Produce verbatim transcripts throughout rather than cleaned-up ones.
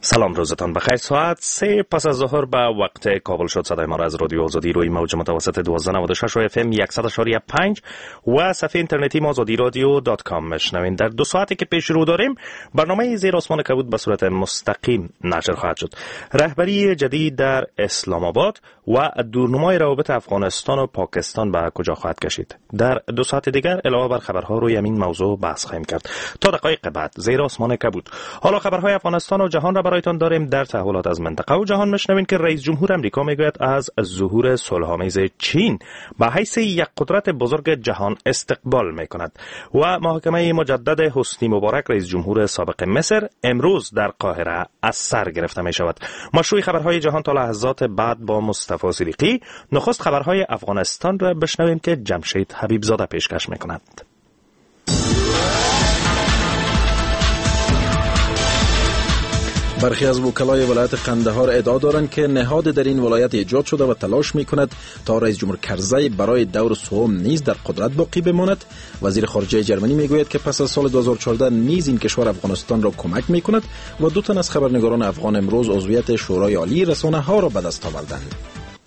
سلام، روزتان بخیر. ساعت سه پس از ظهر به وقت کابل شد. صدای ما را از رادیو آزادی روی موج متوسط دویست و نود و شش و اف ام صد و پنج و صفحه اینترنتی ما آزادی رادیو دات کام میشنوین. در دو ساعتی که پیش رو داریم برنامه زیر آسمان کبود به صورت مستقیم نشر خواهد شد. رهبری جدید در اسلام آباد و دورنمای روابط افغانستان و پاکستان به کجا خواهد کشید. در دو ساعت دیگر علاوه بر خبرها روی همین موضوع بحث خواهیم کرد. تا دقایق بعد زیر آسمان کبود. حالا خبرهای افغانستان و جهان را برایتان داریم. در تحولات از منطقه و جهان میشنوین که رئیس جمهور امریکا میگوید از ظهور صلح‌آمیز چین به حیث یک قدرت بزرگ جهان استقبال میکند و محاکمه مجدد حسنی مبارک رئیس جمهور سابق مصر امروز در قاهره از سر گرفته می شود. مشروع خبرهای جهان تا لحظات بعد با مصطفی صدیقی. نخست خبرهای افغانستان را بشنویم که جمشید حبیبزاده پیشکش میکند. برخی از وکلای ولایت قندهار ادعا دارند که نهاد در این ولایت ایجاد شده و تلاش میکند تا رئیس جمهور کرزی برای دور سوم نیز در قدرت باقی بماند. وزیر خارجه جرمنی میگوید که پس از سال دو هزار و چهارده نیز این کشور افغانستان را کمک میکند و دو تن از خبرنگاران افغان امروز عضویت شورای عالی رسانه ها را به دست آوردند.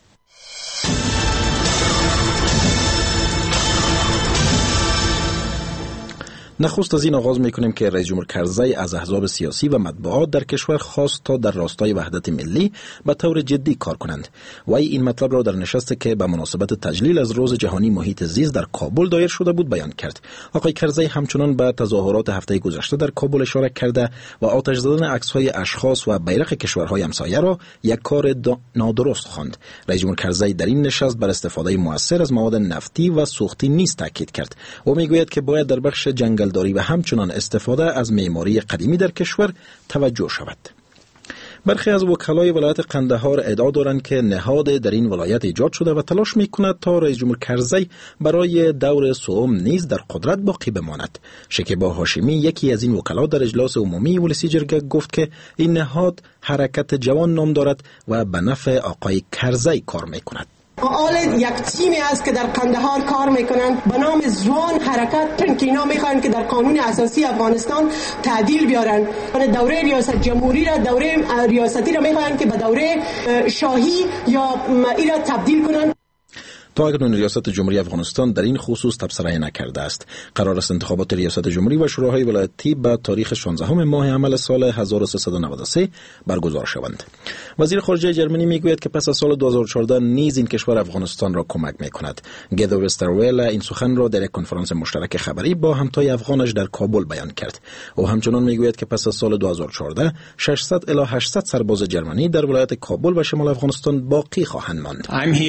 نخست از این آغاز میکنیم که رئیس جمهور کرزی از احزاب سیاسی و مطبوعات در کشور خواست تا در راستای وحدت ملی به طور جدی کار کنند. وی این مطلب را در نشستی که به مناسبت تجلیل از روز جهانی محیط زیست در کابل دایر شده بود بیان کرد. آقای کرزی همچنان به تظاهرات هفته گذشته در کابل اشاره کرده و آتش زدن عکس‌های اشخاص و بیرق کشورهای همسایه را یک کار نادرست خواند. رئیس جمهور کرزی در این نشست بر استفاده مؤثر از مواد نفتی و سوختی نیز تاکید کرد و میگوید که باید در بخش جنگل داری و همچنان استفاده از معماری قدیمی در کشور توجه شود. برخی از وکلای ولایت قندهار ادعا دارند که نهاد در این ولایت ایجاد شده و تلاش میکند تا رئیس جمهور کرزی برای دور سوم نیز در قدرت باقی بماند. شکیبا هاشمی یکی از این وکلا در اجلاس عمومی ولسی جرگه گفت که این نهاد حرکت جوان نام دارد و به نفع آقای کرزی کار میکند. آل یک تیمی است که در قندهار کار میکنند به نام زوان حرکت که اینا میخوان که در قانون اساسی افغانستان تعدیل بیارن. دوره ریاست جمهوری را دوره ریاستی را میخوان که به دوره شاهی یا این را تبدیل کنند. تا اکنون ریاست جمهوری افغانستان در این خصوص تبصره نکرده است. قرار است انتخابات ریاست جمهوری و شوراهای ولایتی به تاریخ شانزدهم ماه عمل سال هزار و سیصد و نود و سه برگزار شوند. وزیر خارجه جرمنی میگوید که پس از سال دو هزار و چهارده نیز این کشور افغانستان را کمک میکند. گدو وسترویل این سخن را در یک کنفرانس مشترک خبری با همتای افغانش در کابل بیان کرد. او همچنان میگوید که پس از سال دو هزار و چهارده ششصد الی هشتصد سرباز جرمنی در ولایت کابل و شمال افغانستان باقی خواهند ماند.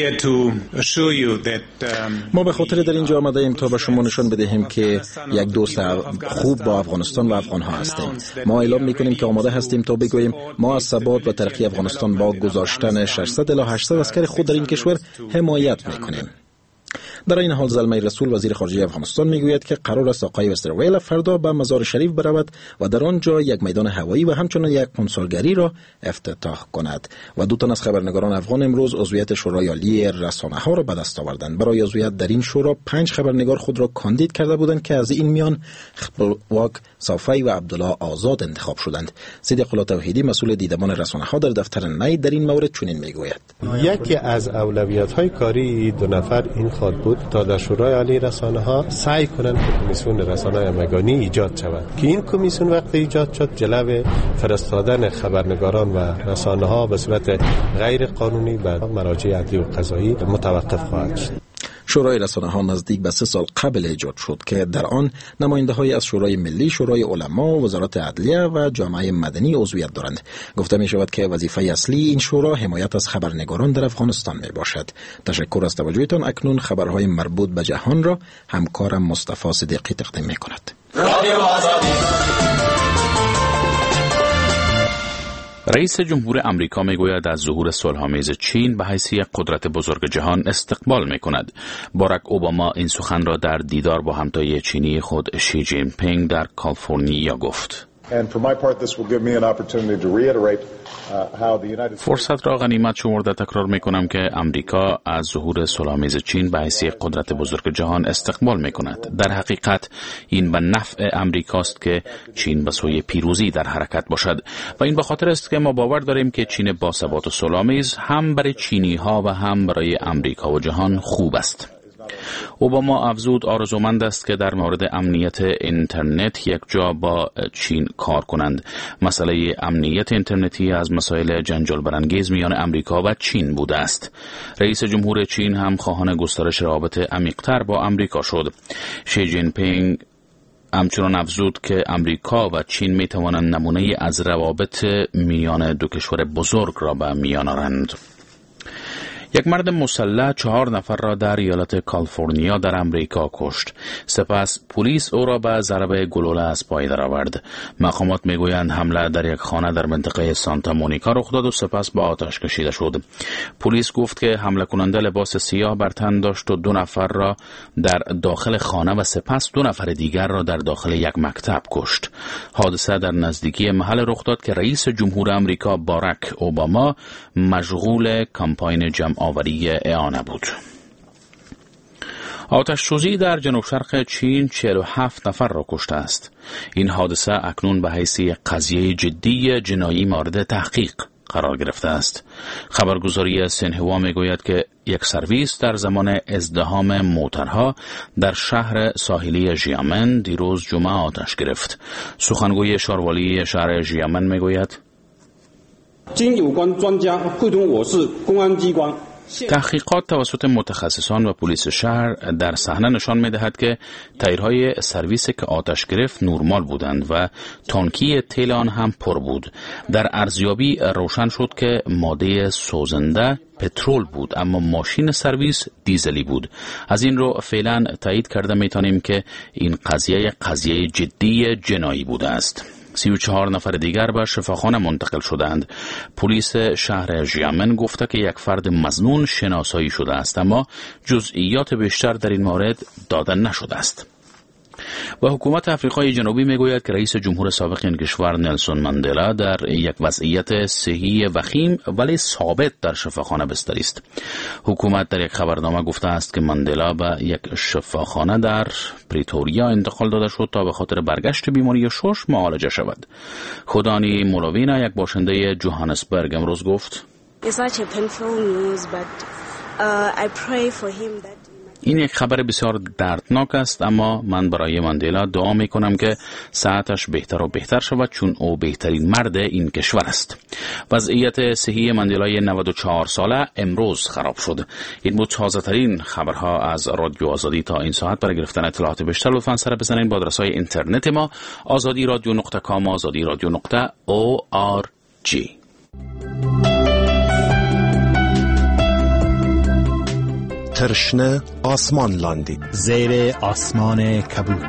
ما به خاطر در اینجا آمده ایم تا به شما نشان بدهیم که یک دوست خوب با افغانستان و افغان ها هستیم. ما اعلام میکنیم که آماده هستیم تا بگوییم ما از ثبات و ترقی افغانستان با گذاشتن ششصد الی هشتصد عسکر خود در این کشور حمایت میکنیم. در این حال زلمه رسول وزیر خارجه افغانستان میگوید که قرار است آقای وسترویل فردا به مزار شریف برود و در آنجا یک میدان هوایی و همچنین یک کنسولگری را افتتاح کند. و دو تن از خبرنگاران افغان امروز عضویت شورای عالی رسانه ها را به دست آوردند. برای عضویت در این شورا پنج خبرنگار خود را کاندید کرده بودند که از این میان خپلواک صافی و عبدالله آزاد انتخاب شدند. صدیق الله توحیدی مسئول دیدبان رسانه ها در دفتر نی در این مورد چنین میگوید: یکی از اولویت های کاری دو نفر این خواهد بود تا در شورای عالی رسانه ها سعی کنند که کمیسیون رسانه همگانی ایجاد شود که این کمیسیون وقتی ایجاد شد جلو فرستادن خبرنگاران و رسانه ها به صورت غیر قانونی به مراجع عدلی و قضایی متوقف خواهد شد. شورای رسانه ها نزدیک به سه سال قبل ایجاد شد که در آن نماینده های از شورای ملی، شورای علما، وزارت عدلیه و جامعه مدنی عضویت دارند. گفته می شود که وظیفه اصلی این شورا حمایت از خبرنگاران در افغانستان می باشد. تشکر از توجهتان. اکنون خبرهای مربوط به جهان را همکارم مصطفی صدیقی تقدیم می کند. رئیس جمهور امریکا میگوید از ظهور صلح‌آمیز چین به حیث یک قدرت بزرگ جهان استقبال میکند. باراک اوباما این سخن را در دیدار با همتای چینی خود شی جین پینگ در کالیفرنیا گفت. فرصت را غنیمت شمرده تکرار می کنم که امریکا از ظهور صلح‌آمیز چین به حیث قدرت بزرگ جهان استقبال می کند. در حقیقت این به نفع امریکاست که چین به سوی پیروزی در حرکت باشد و این به خاطر است که ما باور داریم که چین باثبات و صلح‌آمیز هم برای چینی ها و هم برای امریکا و جهان خوب است. اوباما افزود آرزومند است که در مورد امنیت اینترنت یک جا با چین کار کنند. مسئله امنیت اینترنتی از مسائل جنجال برانگیز میان امریکا و چین بوده است. رئیس جمهور چین هم خواهان گسترش روابط عمیق‌تر با امریکا شد. شی جین پینگ همچنان افزود که امریکا و چین می توانند نمونه از روابط میان دو کشور بزرگ را به میان آورند. یک مرد مسلح چهار نفر را در ایالت کالیفرنیا در امریکا کشت. سپس پلیس او را به ضربه گلوله از پای درآورد. مقامات میگویند حمله در یک خانه در منطقه سانتا مونیکا رخ داد و سپس به آتش کشیده شد. پلیس گفت که حمله کننده لباس سیاه بر تن داشت و دو نفر را در داخل خانه و سپس دو نفر دیگر را در داخل یک مکتب کشت. حادثه در نزدیکی محل رخ داد که رئیس جمهور امریکا باراک اوباما مشغول کمپاین جمع آوری اعانه بود. آتش سوزی در جنوب شرق چین چهل و هفت نفر را کشته است. این حادثه اکنون به حیث قضیه جدی جنایی مورد تحقیق قرار گرفته است. خبرگزاری سینهوا میگوید که یک سرویس در زمان ازدحام موترها در شهر ساحلی ژیامن دیروز جمعه آتش گرفت. سخنگوی شاروالی شهر ژیامن میگوید تحقیقات توسط متخصصان و پلیس شهر در صحنه نشان می‌دهد که تایرهای سرویس که آتش گرفت نورمال بودند و تانکی تیل آن هم پر بود. در ارزیابی روشن شد که ماده سوزنده پترول بود اما ماشین سرویس دیزلی بود. از این رو فعلا تایید کرده می‌توانیم که این قضیه قضیه جدی جنایی بوده است. سی و چهار نفر دیگر به شفاخانه منتقل شدند. پلیس شهر ژیامن گفته که یک فرد مظنون شناسایی شده است اما جزئیات بیشتر در این مورد داده نشده است. و حکومت آفریقای جنوبی میگوید که رئیس جمهور سابق این کشور نلسون ماندلا در یک وضعیت صحی وخیم ولی ثابت در شفاخانه بستری است. حکومت در یک خبرنامه گفته است که ماندلا به یک شفاخانه در پریتوریا انتقال داده شد تا به خاطر برگشت بیماری شش معالجه شود. خدانی مولوینا یک باشنده جوهانسبرگ امروز گفت این یک خبر بسیار دردناک است اما من برای ماندلا دعا می کنم که صحتش بهتر و بهتر شود چون او بهترین مرد این کشور است. وضعیت صحی ماندلای نود و چهار ساله امروز خراب شد. این بود تازه ترین خبرها از رادیو آزادی. تا این ساعت برای گرفتن اطلاعات بیشتر لطفاً سر بزنید با آدرس‌های اینترنت ما آزادی رادیو نقطه کام آزادی رادیو نقطه او آر جی. ترشنه آسمان لاندی زیر آسمان کبود.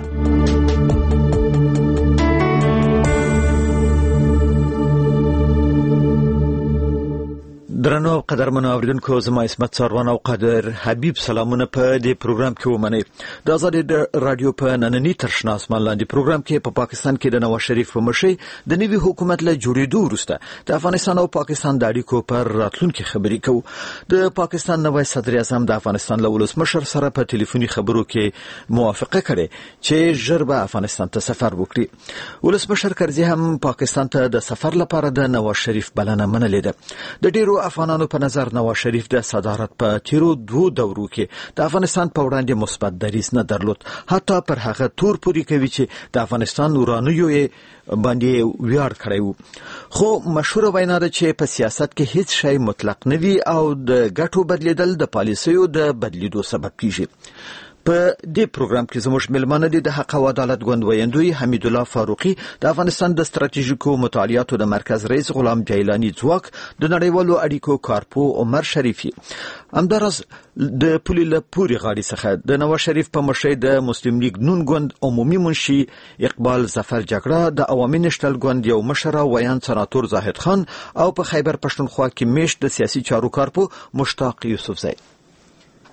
درنو قدرمن اوریدونکو زما اسمت ساروان او قادر حبیب سلامونه په دې پروګرام کې ومنئ. د آزادي رادیو په نننی ترشنه آسمان لاندې پروګرام کې په پاکستان کې د نواز شریف په مشرۍ د نوي حکومت له جوړېدو وروسته د افغانستان او پاکستان د اړیکو پر راتلونکي خبرې کوو. د پاکستان نوی صدر اعظم د افغانستان له ولسمشر سره په ټلیفوني خبرو کې موافقه کړې چې ژر به افغانستان ته سفر وکړي. ولسمشر کرزي هم پاکستان ته د سفر لپاره د نواز شریف بلنه منلې ده. د ډیرو افغانانو په نظر نواز شریف د صدارت په تیرو دوه دورو کې د افغانستان په وړاندې مثبت دریځ نه درلود. حتی پر هغه تور پوري کوي چې د افغانستان ورانیو باندې ویاړ کړی وو. خو مشهور وینا ده چې په سیاست کې هیڅ شی مطلق نه وي او د ګټو بدلیدل د پالیسیو د بدلیدو سبب کیږي. په دې پروګرام کې زموږ ملمانه دي د حق او عدالت ګوند ویندوی حمید الله فاروقي، د افغانستان د ستراتیژیکو مطالعاتو د مرکز رئیس غلام جیلانی ځواک، د نړیوالو اړیکو کارپو عمر شریفي. همدارس د پولي له پوري غاړي څخه د نواز شریف په مشرۍ د مسلم لیگ نون ګوند عمومي منشي اقبال ظفر جګړه، د عوامي نشتل ګوند یو مشر ویان سناتور زاهد خان او په خیبر پښتونخوا کې میشت د سیاسي چارو کارپو مشتاق یوسفزی.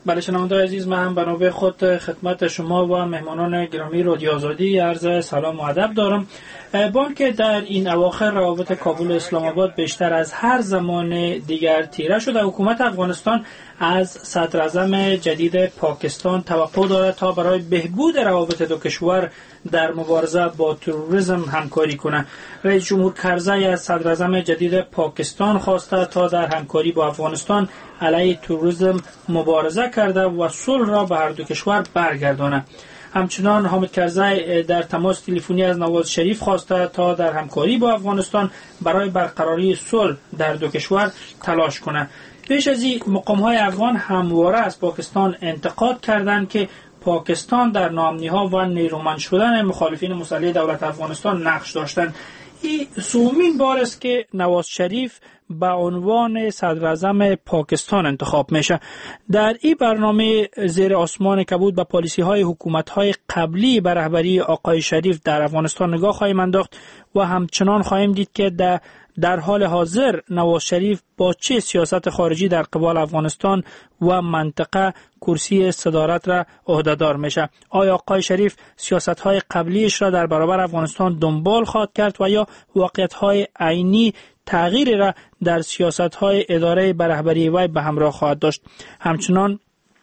بله شنوندگان عزیز، من هم به نوبه خود خدمت شما و مهمانان گرامی رادیو آزادی عرض سلام و ادب دارم. با اینکه در این اواخر روابط کابل و اسلام آباد بیشتر از هر زمان دیگر تیره شده، حکومت افغانستان از صدر اعظم جدید پاکستان توقع دارد تا برای بهبود روابط دو کشور در مبارزه با تروریسم همکاری کنه. رئیس جمهور کرزی از صدر اعظم جدید پاکستان خواسته تا در همکاری با افغانستان علیه تروریسم مبارزه کرده و صلح را به هر دو کشور برگردانه. همچنان حامد کرزی در تماس تلفنی از نواز شریف خواسته تا در همکاری با افغانستان برای برقراری صلح در دو کشور تلاش کنه. پیش از این مقام‌های افغان همواره از پاکستان انتقاد کردند که پاکستان در ناامنی‌ها و نیرومند شدن مخالفین مسلح دولت افغانستان نقش داشتند. این سومین بار است که نواز شریف به عنوان صدر اعظم پاکستان انتخاب میشه. در این برنامه زیر آسمان کبود به پالیسی های حکومت های قبلی به رهبری آقای شریف در افغانستان نگاه خواهیم انداخت و همچنان خواهیم دید که در در حال حاضر نواز شریف با چه سیاست خارجی در قبال افغانستان و منطقه کرسی صدارت را عهدهدار میشه. آیا آقای شریف سیاست های قبلیش را در برابر افغانستان دنبال خواهد کرد و یا واقعیت های عینی تغییری را در سیاست های اداره به رهبری وی به همراه خواهد داشت؟ همچنان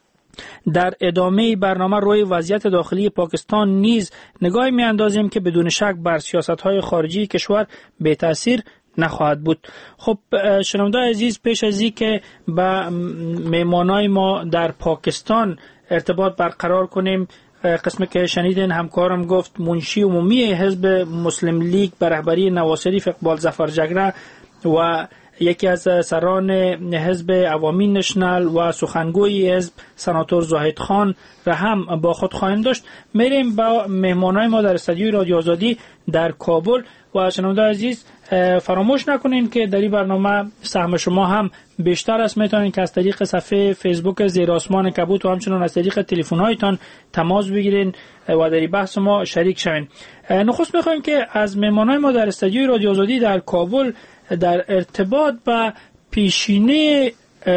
در ادامه برنامه روی وضعیت داخلی پاکستان نیز نگاهی می اندازیم که بدون شک بر سیاست های خارجی کشور بی تأثیر نخواهد بود. خب شنوندگان عزیز، پیش از این که با مهمانای ما در پاکستان ارتباط برقرار کنیم، قسمی که شنیدین همکارم گفت منشی عمومی حزب مسلم لیگ به رهبری نواز شریف اقبال ظفر جگره و یکی از سران حزب عوامی نشنل و سخنگوی حزب سناتور زاهد خان را هم با خود خواهیم داشت. میریم با مهمانای ما در استودیوی رادیو آزادی در کابل و شنوندگان عزیز فراموش نکنین که در این برنامه سهم شما هم بیشتر است. میتونین که از طریق صفحه فیسبوک زیر آسمان کبوت و همچنین از طریق تلفن هایتان تماس بگیرین و در این بحث ما شریک شوین. نخست میخوایم که از مهمانای ما در استودیوی رادیو آزادی در کابل در ارتباط با پیشینه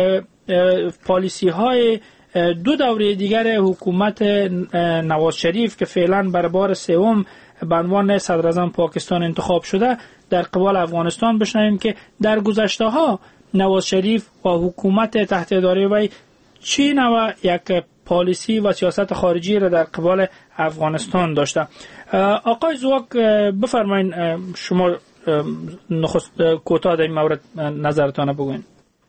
پالیسی های دو دوره دیگر حکومت نواز شریف که فعلا بر بار سوم به عنوان صدر اعظم پاکستان انتخاب شده در قبال افغانستان بشنویم که در گذشته ها نواز شریف و حکومت تحت اداره وی چی نوع یک پالیسی و سیاست خارجی را در قبال افغانستان داشته. آقای زواک بفرمایید شما نخست کوتاه در این مورد نظرتان بگوین.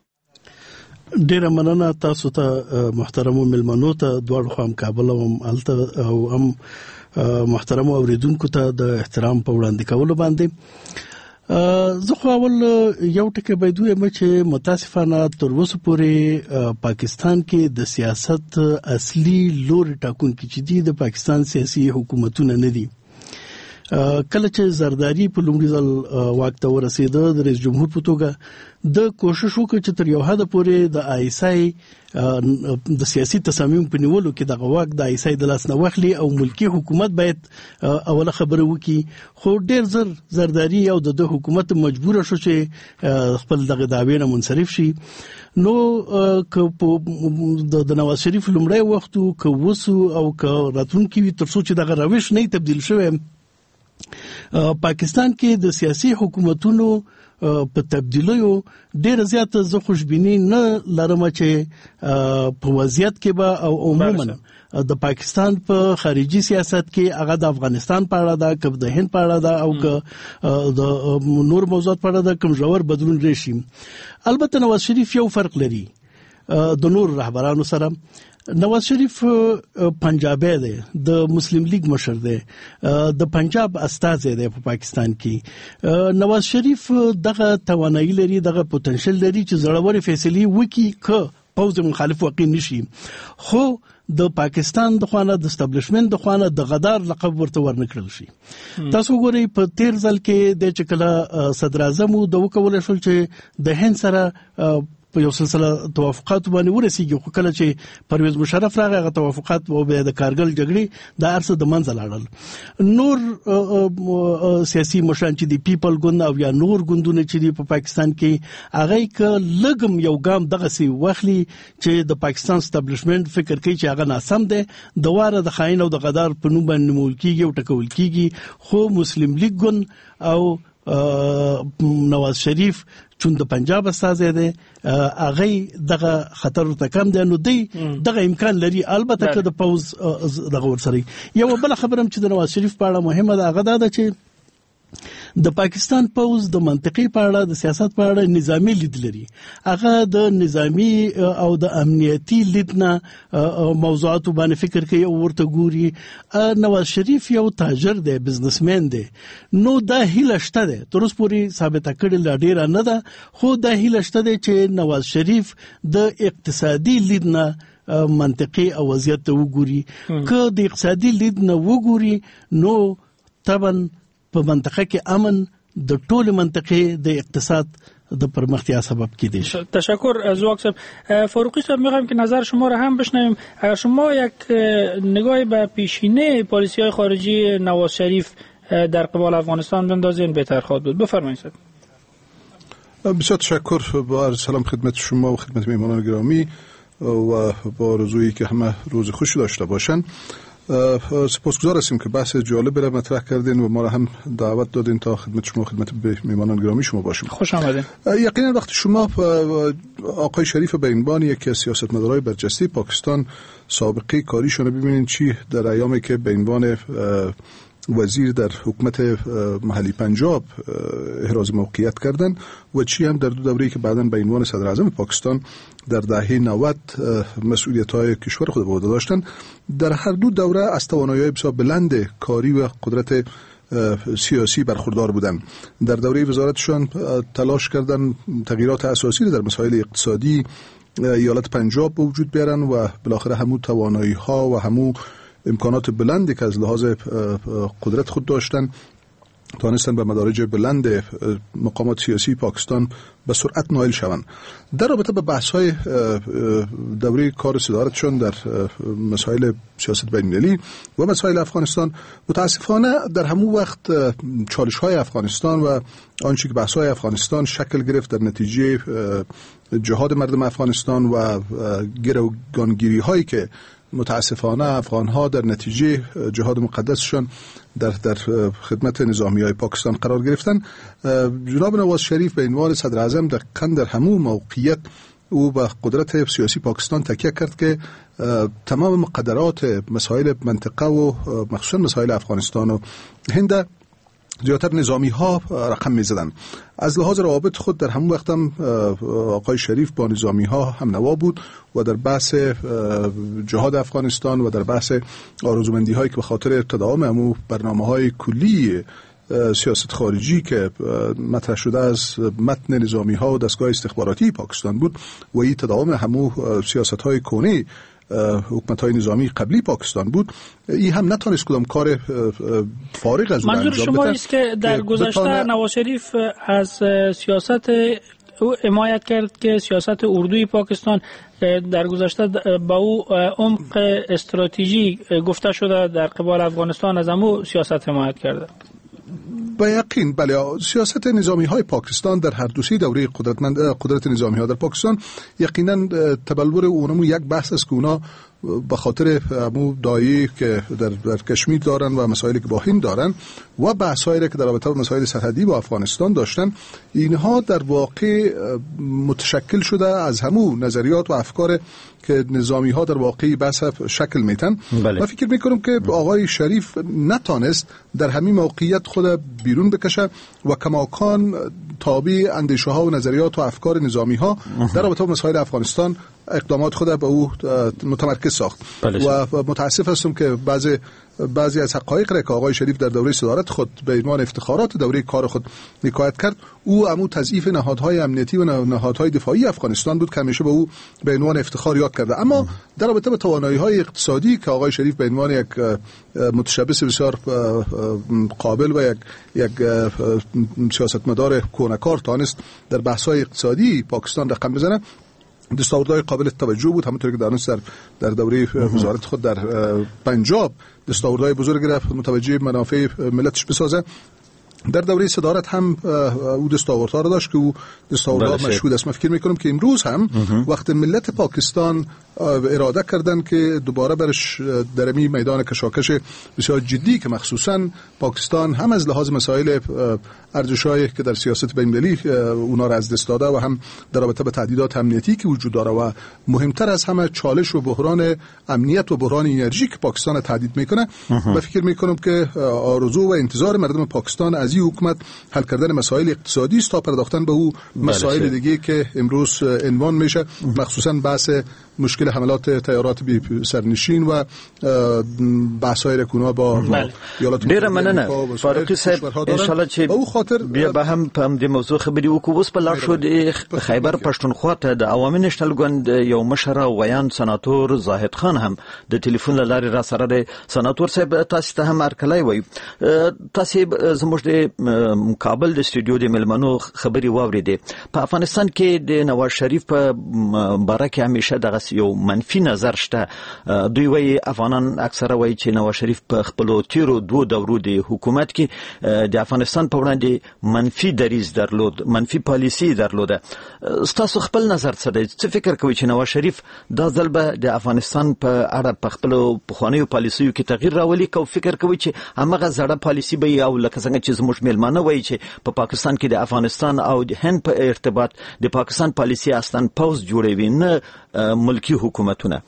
ډیره مننه تاسو ته محترم ملمنو ته دواړو خام کابل او الته او هم محترم اوریدونکو ته د احترام په وړاندې کولو باندې زه خو اول یو ټکی باید وایم چې متاسفانه تر اوسه پورې پاکستان کې د سیاست اصلي لوري ټاکونکي چې دي د پاکستان سیاسي حکومتونه نه دي. کله چې زرداری په لومړي ځل واک ته ورسېده د رئیس جمهور په توګه د کوشش وکړ چې تر یو حد پورې د آیسای د سیاسي تصامیم په نیولو کې د واک د آیسای د لاس نه واخلي او ملکی حکومت باید اوله خبره وکړي، خو ډیر زر زرداری او د حکومت مجبور شو چې خپل دغه دعوی نه منصرف شي. نو که د نواز شریف لومړی وخت که وسو او که راتلونکي وي تر څو چې دغه روش نه تبدیل شوی پاکستان کې د سیاسي حکومتونو په تبدیلیو ډېر زیات زه خوشبیني نه لرم چې په وضعیت کې به او عموما د پاکستان په خارجي سیاست کې هغه د افغانستان په اړه ده که د هند په اړه ده او که د نور موضوعات په اړه ده کوم ژور بدلون راشي. البته نواز شریف یو فرق لري د نور رهبرانو سره. نواز شریف پنجابی دی، د مسلم لیگ مشر دی، د پنجاب استازی دی په پاکستان کې. نواز شریف دغه توانایي لري، دغه پوتنشل لري چې زړورې فیصلې وکړي که پوځ مخالف واقع نشي، خو د پاکستان د خوانه د استابلیشمنت د خوانه د غدار لقب ورته ورنکړل شي. تاسو ګورئ په تیر ځل کې د چکلا صدر اعظم د وکول شو چې د هند سره په یو سلسله توافقات باندې ورسیږي. خو کله چې پرویز مشرف راغی هغه توافقات او د کارګل جګړې د ارسه د منځ لاړل. نور سیاسي مشران چې دی پیپل ګوند او یا نور ګوندونه چې دی په پا پاکستان کې هغه ک لګم یو ګام دغه سی واخلي چې د پاکستان اسټابلیشمنت فکر کوي چې هغه ناسم دی، د واره د خاين او د غدار په نوم باندې مول کیږي او ټکول کیږي. خو مسلم لیگ ګوند او نواز شریف چون د پنجاب استاد دی هغه دغه خطر ته کم دی، نو دی دغه امکان لري البته که د پوز دغه ورسره. یو بل خبرم چې د نواز شریف په اړه مهمه ده هغه دا چې د پاکستان پوز د منطقي په اړه د سیاست په اړه نظامی لید لري. هغه د نظامی او د امنیتي لید نه موضوعات باندې فکر کوي او ورته ګوري. نواز شریف یو تاجر دی، بزنسمن دی، نو دا هیله شته ده تر اوسه پورې ثابته کړل لا ډیره نه ده، خو دا هیله شته ده چې نواز شریف د اقتصادي لید نه منطقي او وضعیت ته وګوري. که د اقتصادي لید نه وګوري نو طبعا په منطقه کې امن د ټول منطقه د اقتصاد د پرمختیا سبب کیده. تشکر زواک صاحب. فاروقی صاحب میخوایم که نظر شما را هم بشنویم. اگر شما یک نگاهی به پیشینه پالیسی های خارجی نواز شریف در قبال افغانستان بندازین بهتر خواهد بود. بفرمایید صاحب. بسیار تشکر. با عرض سلام خدمت شما و خدمت میهمانان گرامی و با آرزویی که همه روز خوشی داشته باشن. سپاسگزار هستیم که بحث جالب را مطرح کردین و ما را هم دعوت دادین تا خدمت شما خدمت میهمانان گرامی شما باشیم. خوش آمدید. یقینا وقتی شما آقای شریف به عنوان یکی از سیاستمدارای برجسته پاکستان سابقه کاریشون رو ببینین چی در ایامی که به عنوان وزیر در حکومت محلی پنجاب احراز موقعیت کردن و چی هم در دو دوره‌ای که بعداً به عنوان صدر اعظم پاکستان در دهه نود مسئولیت‌های کشور خود به عهده داشتن، در هر دو دوره از توانایی‌های بسیار بلند کاری و قدرت سیاسی برخوردار بودن. در دوره وزارتشان تلاش کردن تغییرات اساسی در مسائل اقتصادی ایالت پنجاب به وجود بیارن و بالاخره همون توانایی‌ها و همون امکانات بلندی که از لحاظ قدرت خود داشتن توانستن به مدارج بلند مقامات سیاسی پاکستان به سرعت نائل شوند. در رابطه به بحث‌های دوره کار صدارتشون در مسائل سیاست بین‌المللی و مسائل افغانستان، متاسفانه در همون وقت چالش‌های افغانستان و آنچه که بحث‌های افغانستان شکل گرفت در نتیجه جهاد مردم افغانستان و گروگانگیری‌هایی که متاسفانه افغان‌ها در نتیجه جهاد مقدسشان در در خدمت نظامی‌های پاکستان قرار گرفتن، جناب نواز شریف به عنوان صدر اعظم دقیقاً در همون موقعیت او به قدرت سیاسی پاکستان تکیه کرد که تمام مقدرات مسائل منطقه و مخصوصاً مسائل افغانستان و هند زیادتر نظامی ها رقم می زدن. از لحاظ روابط خود در همون وقت هم آقای شریف با نظامی ها هم نوا بود و در بحث جهاد افغانستان و در بحث آرزومندی هایی که به خاطر تداوم همون برنامه های کلی سیاست خارجی که مطرح شده از متن نظامی ها و دستگاه استخباراتی پاکستان بود و این تداوم همون سیاست های کونی حکومت‌های نظامی قبلی پاکستان بود، این هم نتونست کدام کار فارغ از اون انجام بده. منظور شما است که در گذشته نواز شریف از سیاست او حمایت کرد که سیاست اردوی پاکستان در گذشته با او عمق استراتژی گفته شده در قبال افغانستان از امو سیاست حمایت کرده؟ با یقین بله. سیاست نظامی های پاکستان در هر دو سه دوره قدرتمند قدرت نظامی ها در پاکستان یقینا تبلور اونمو یک بحث است که اونا به خاطر همو دایی که در, در کشمیر دارن و مسائلی که با هند دارن و بحثایی که در رابطه با مسائل سرحدی با افغانستان داشتن، اینها در واقع متشکل شده از همو نظریات و افکار که نظامی ها در واقع بحث شکل میتن. بله. من فکر میکنم که آقای شریف نتانست در همین موقعیت خود بیرون بکشه و کماکان تابع اندیشه ها و نظریات و افکار نظامی ها در رابطه با مسائل افغانستان اقدامات خود به او متمرکز ساخت. بله. و متاسف هستم که بعضی بعضی از حقایق را که آقای شریف در دوره صدارت خود به عنوان افتخارات دوره کار خود حکایت کرد، او امو تضعیف نهادهای امنیتی و نهادهای دفاعی افغانستان بود که همیشه به او به عنوان افتخار یاد کرده. اما در رابطه با توانایی‌های اقتصادی که آقای شریف به عنوان یک متشبث بسیار قابل و یک یک سیاستمدار کونکار توانست در بحث‌های اقتصادی پاکستان رقم بزنه، دستاوردهای قابل توجه بود. همونطور که دانست در در دوره وزارت خود در پنجاب دستاوردهای بزرگ را متوجه منافع ملتش بسازه. در دوره صدارت هم او دستاوردها را داشت که او دستاوردها مشهود است. من فکر میکنم که امروز هم وقت ملت پاکستان اراده کردن که دوباره برش در می میدان کشاکش بسیار جدی که مخصوصا پاکستان هم از لحاظ مسائل ارزش‌هایی که در سیاست بین‌المللی اونا را از دست داده و هم در رابطه با تهدیدات امنیتی که وجود داره و مهمتر از همه چالش و بحران امنیت و بحران انرژی که پاکستان تهدید میکنه، من فکر میکنم که آرزو و انتظار مردم پاکستان از این حکومت حل کردن مسائل اقتصادی است تا پرداختن به او مسائل دیگه که امروز عنوان میشه، مخصوصا بحث مشکل حملات طیارات بی سرنشین و بحث‌های رکونا با ایالات متحده آمریکا. فاروقی صاحب ان شاء الله چې بیا به هم په دې موضوع خبرې وکړو. اوس په لار شو د خیبر پښتونخوا ته د عوامي نشنل ګوند یو مشر ویان سناتور زاهد خان هم د ټلیفون له لارې را سره د سناتور صاحب تاسو ته هم ارکلای وای. تاسو زموږ د کابل د استودیو د ملمنو خبرې واوریدې. په افغانستان کې د نواز شریف په باره کې همیشه دغه یو منفي نظر شته. دوی وایي افغانان اکثره وایي چې نواز شریف په خپلو تیرو دوه دورو د حکومت کې د افغانستان په وړاندې منفي دریځ درلود، منفي پالیسي درلوده. ستاسو خپل نظر څه دی؟ څه فکر کوئ چې نواز شریف دا ځل به د افغانستان په اړه په خپلو پخوانیو پالیسیو کې تغییر راولي، که فکر کوئ چې همغه زړه پالیسي به او لکه څنګه چې زموږ میلمانه وایي چې په پاکستان کې د افغانستان او د هند په ارتباط د پاکستان پالیسي اصلا پوز جوړوي نه ملکی حکومتونه؟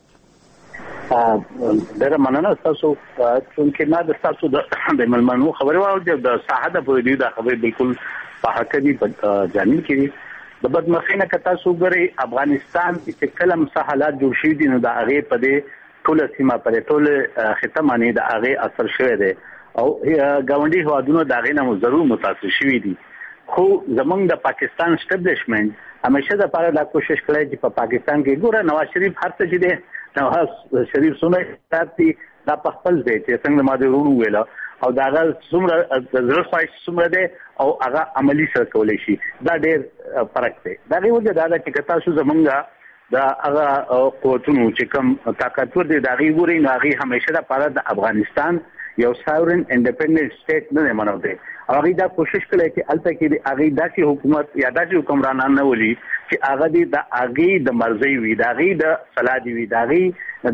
ډېره مننه تاسو چې ما د تاسو د ملمنو خبرې واورېدې. د ساحه د پوهېدو دا خبرې بالکل په حق دي، په جامل کې دي. د بدمرغۍ نه که تاسو ګورئ افغانستان چې کله هم څه حالات جوړ شوي دي نو د هغې په دې ټوله سیمه په دې ټوله خطه باندې د هغې اثر شوی دی او ګاونډي هېوادونه د هغې نه مو ضرور متاثر شوي دي. خو زمونږ د پاکستان اسټبلیشمنټ همیشه د پاره دا کوشش کړی چې په پاکستان کې ګوره نواز شریف هر څه چې دی نواز شریف څومره ساتي دا په خپل ځای چې څنګه ما دې ورونو ویله او دا هغه څومره زړه خواهش څومره دی او هغه عملي سره کولی شي. دا ډېر فرق دی. د هغې وجه دا ده چې تاسو زمونږ د هغه قوتونو چې کوم طاقتور دی د هغې ګورئ نو هغې همیشه د پاره د افغانستان یو ساورن انډیپندنت سټیټ نه دی منو دی او هغې دا کوشش کړی چې هلته کې د هغې داسې حکومت یا داسې حکمرانان نه ولي چې هغه دې د هغې د مرضۍ وي، د هغې د صلاح دي وي، د هغې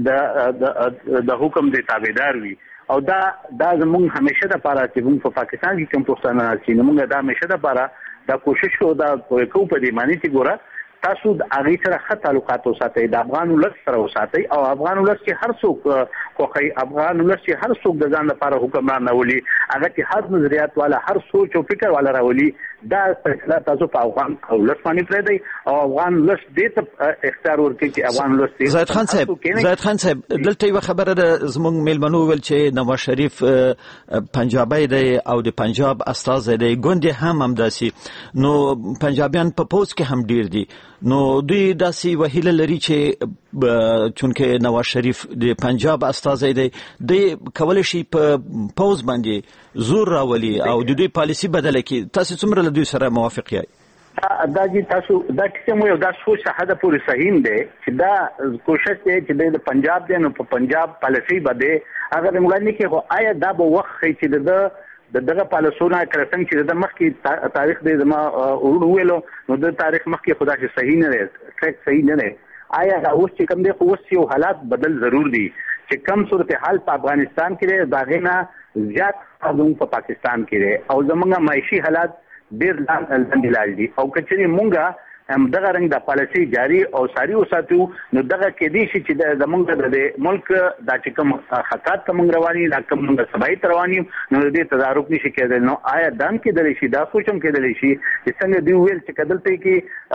د حکم د تابعدار وي. او دا دا زمونږ همیشه دپاره چې مونږ په پاکستان کې کوم پښتانه چې نو مونږ دا همیشه دپاره دا کوشش کوو دا کوو په دې معنی چې ګوره تاسو د هغې سره ښه تعلقات وساتئ، د افغان ولس سره وساتئ او افغان ولس چې هر څوک خوښوي، افغان ولس چې هر څوک د ځان لپاره حکمران راولي، هغه چې هر نظریات والا هر سوچ او فکر والا راولي، دا فیصله تاسو په افغان ولس باندې پرېږدئ او افغان ولس دې ته اختیار ورکړي چې افغان ولس زاهد خان صاحب زاهد خان صاحب دلته یوه خبره ده. زموږ میلمنو ویل چې نواز شریف پنجابی دی او د پنجاب استازی دی، ګوند یې هم همداسې، نو پنجابیان په پوځ کې هم ډیر دي، نو دوی داسې وهیله لري چې چونکه نواز شریف د پنجاب استازی دی دوی کولی شي په پوځ باندې زور راولي او د دوی پالیسي بدله کړي. تاسو څومره له دوی سره موافق یاست؟ دا چې تاسو دا قسم یو دا سوچ حد پورې صحیح دی چې دا کوشش دی چې د پنجاب دی نو په پنجاب پالیسي باندې هغه د مغلنی کې خو آیا دا به وخت چې د د دغه پالیسونه کړه څنګه چې د مخکې تاریخ دی زما ورونو ویلو نو د تاریخ مخکې خدا چې صحیح نه دی، ټریک صحیح نه دی. آیا اوس چې کوم دی خو اوس یو حالات بدل ضرور دي چې کم صورتحال په افغانستان کې دی، د هغې نه زیات زموږ په پاکستان کې دی او زموږ معاشي حالات ډېر لاندې لاړ دي او که چېرې مونږ همدغه رنګ د پالیسي جاري او ساري وساتو نو دغه کېدای شي چې زموږ د ملک دا چې کوم خطات ته مونږ روان یو دا کوم مونږ سبایي ته روان یو نو دې تدارک نشي کېدلی. نو آیا دا هم کېدلی شي دا سوچ هم کېدلی شي چې څنګه دوی ویل چې که دلته کې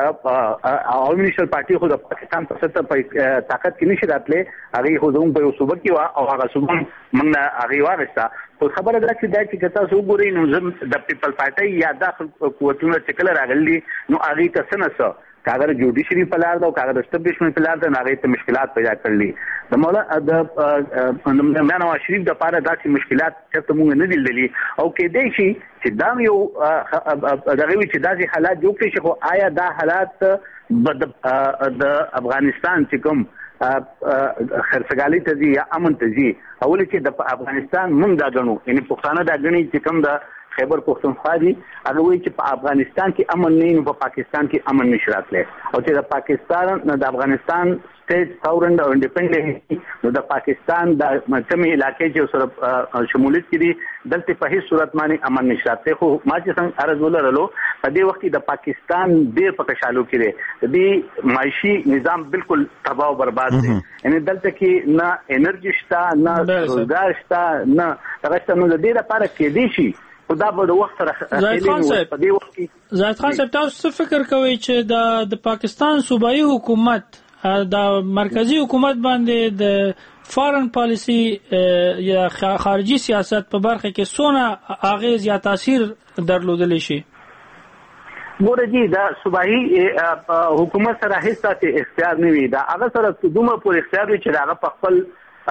عوامي نیشنل پارټي خو د پاکستان په سطح په طاقت کې نشي راتلی، هغې خو زموږ په یو صوبه کې وه او هغه صوبه مونږ نه هغې واخېسته. خو خبره دا چې دا چې که تاسو وګورئ نو زه د پیپل پارټۍ یا دا قوتونه چې کله راغلي نو هغې ته څه نه څه کاغذ جوډیشری په لار دا او کاغذ اسټابلیشمنت په لار دا هغه ته مشکلات پیدا کړلې د مولا د مولانا نواز شریف د پاره داسې مشکلات چې موږ نه دي او کې دی شي چې دا یو دغه وی چې داسې حالات جوړ کړي خو آیا دا حالات د افغانستان چې کوم خرڅګالي ته دي یا امن ته دي اول چې د افغانستان موږ دا غنو یعنی پښتانه دا غني چې کوم د خیبر پختونخوا دي هغه وایي چې په افغانستان کې امن نه نو په پاکستان کې امن نشي راتلی او چې د پاکستان نه د افغانستان سټیټ ساورن او انډیپندنت نو د پاکستان د کومې علاقې چې سره شمولیت کړي دلته په هیڅ صورت باندې امن نشي راتلی خو ما چې څنګه عرض ولرلو په دې وخت کې د پاکستان ډېر په کشالو کې د دې معاشي نظام بالکل تباہ او برباد دی یعنی دلته کې نه انرژي شته نه روزګار شته نه هغه څه نو د دې لپاره کې دي شي خدا په وخت سره زاهد خان صاحب زاهد خان صاحب تاسو څه فکر کوئ چې د د پاکستان صوبایي حکومت د مرکزی حکومت باندې د فارن پالیسی یا خارجي سیاست په برخه کې څونه اغیز یا تاثیر درلودلی شي ګوره جی دا صوبایي حکومت سره هیڅ اختیار نه وي دا هغه سره دومره پور اختیار وي چې هغه په خپل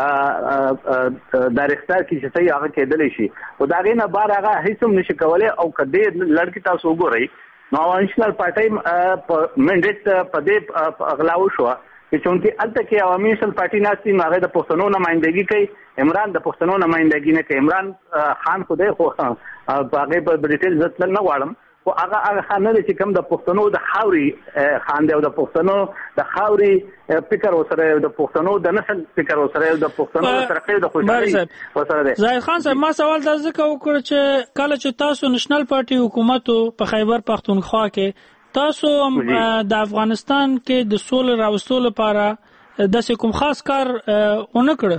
در اختیار کې چې صحیح هغه کېدلی شي او دا غي نه بار هغه هیڅ هم نشي کولای او کدی لړکی تاسو وګورئ نو نېشنل پارټي په منډیټ په دې اغلاو شو چې چونکی الته کې عوامي نېشنل پارټي ناسي هغه د پښتنو نمائندګي کوي عمران د پښتنو نمائندګي نه کوي عمران خان خدای خو هغه په ډیټیل ځتل نه غواړم او هغه هغه خان نه چې کوم د پښتنو د خاوري خان دی او د پښتنو د خاوري فکر وسره د پښتنو د نسل فکر وسره د پښتنو د ترقۍ د خوشحالي وسره دی زاهد خان صاحب ما سوال د ځکه وکړ چې کله چې تاسو نېشنل پارټي حکومت په خیبر پختونخوا کې تاسو د افغانستان کې د سولې راوستلو لپاره د کوم خاص کار ونه کړ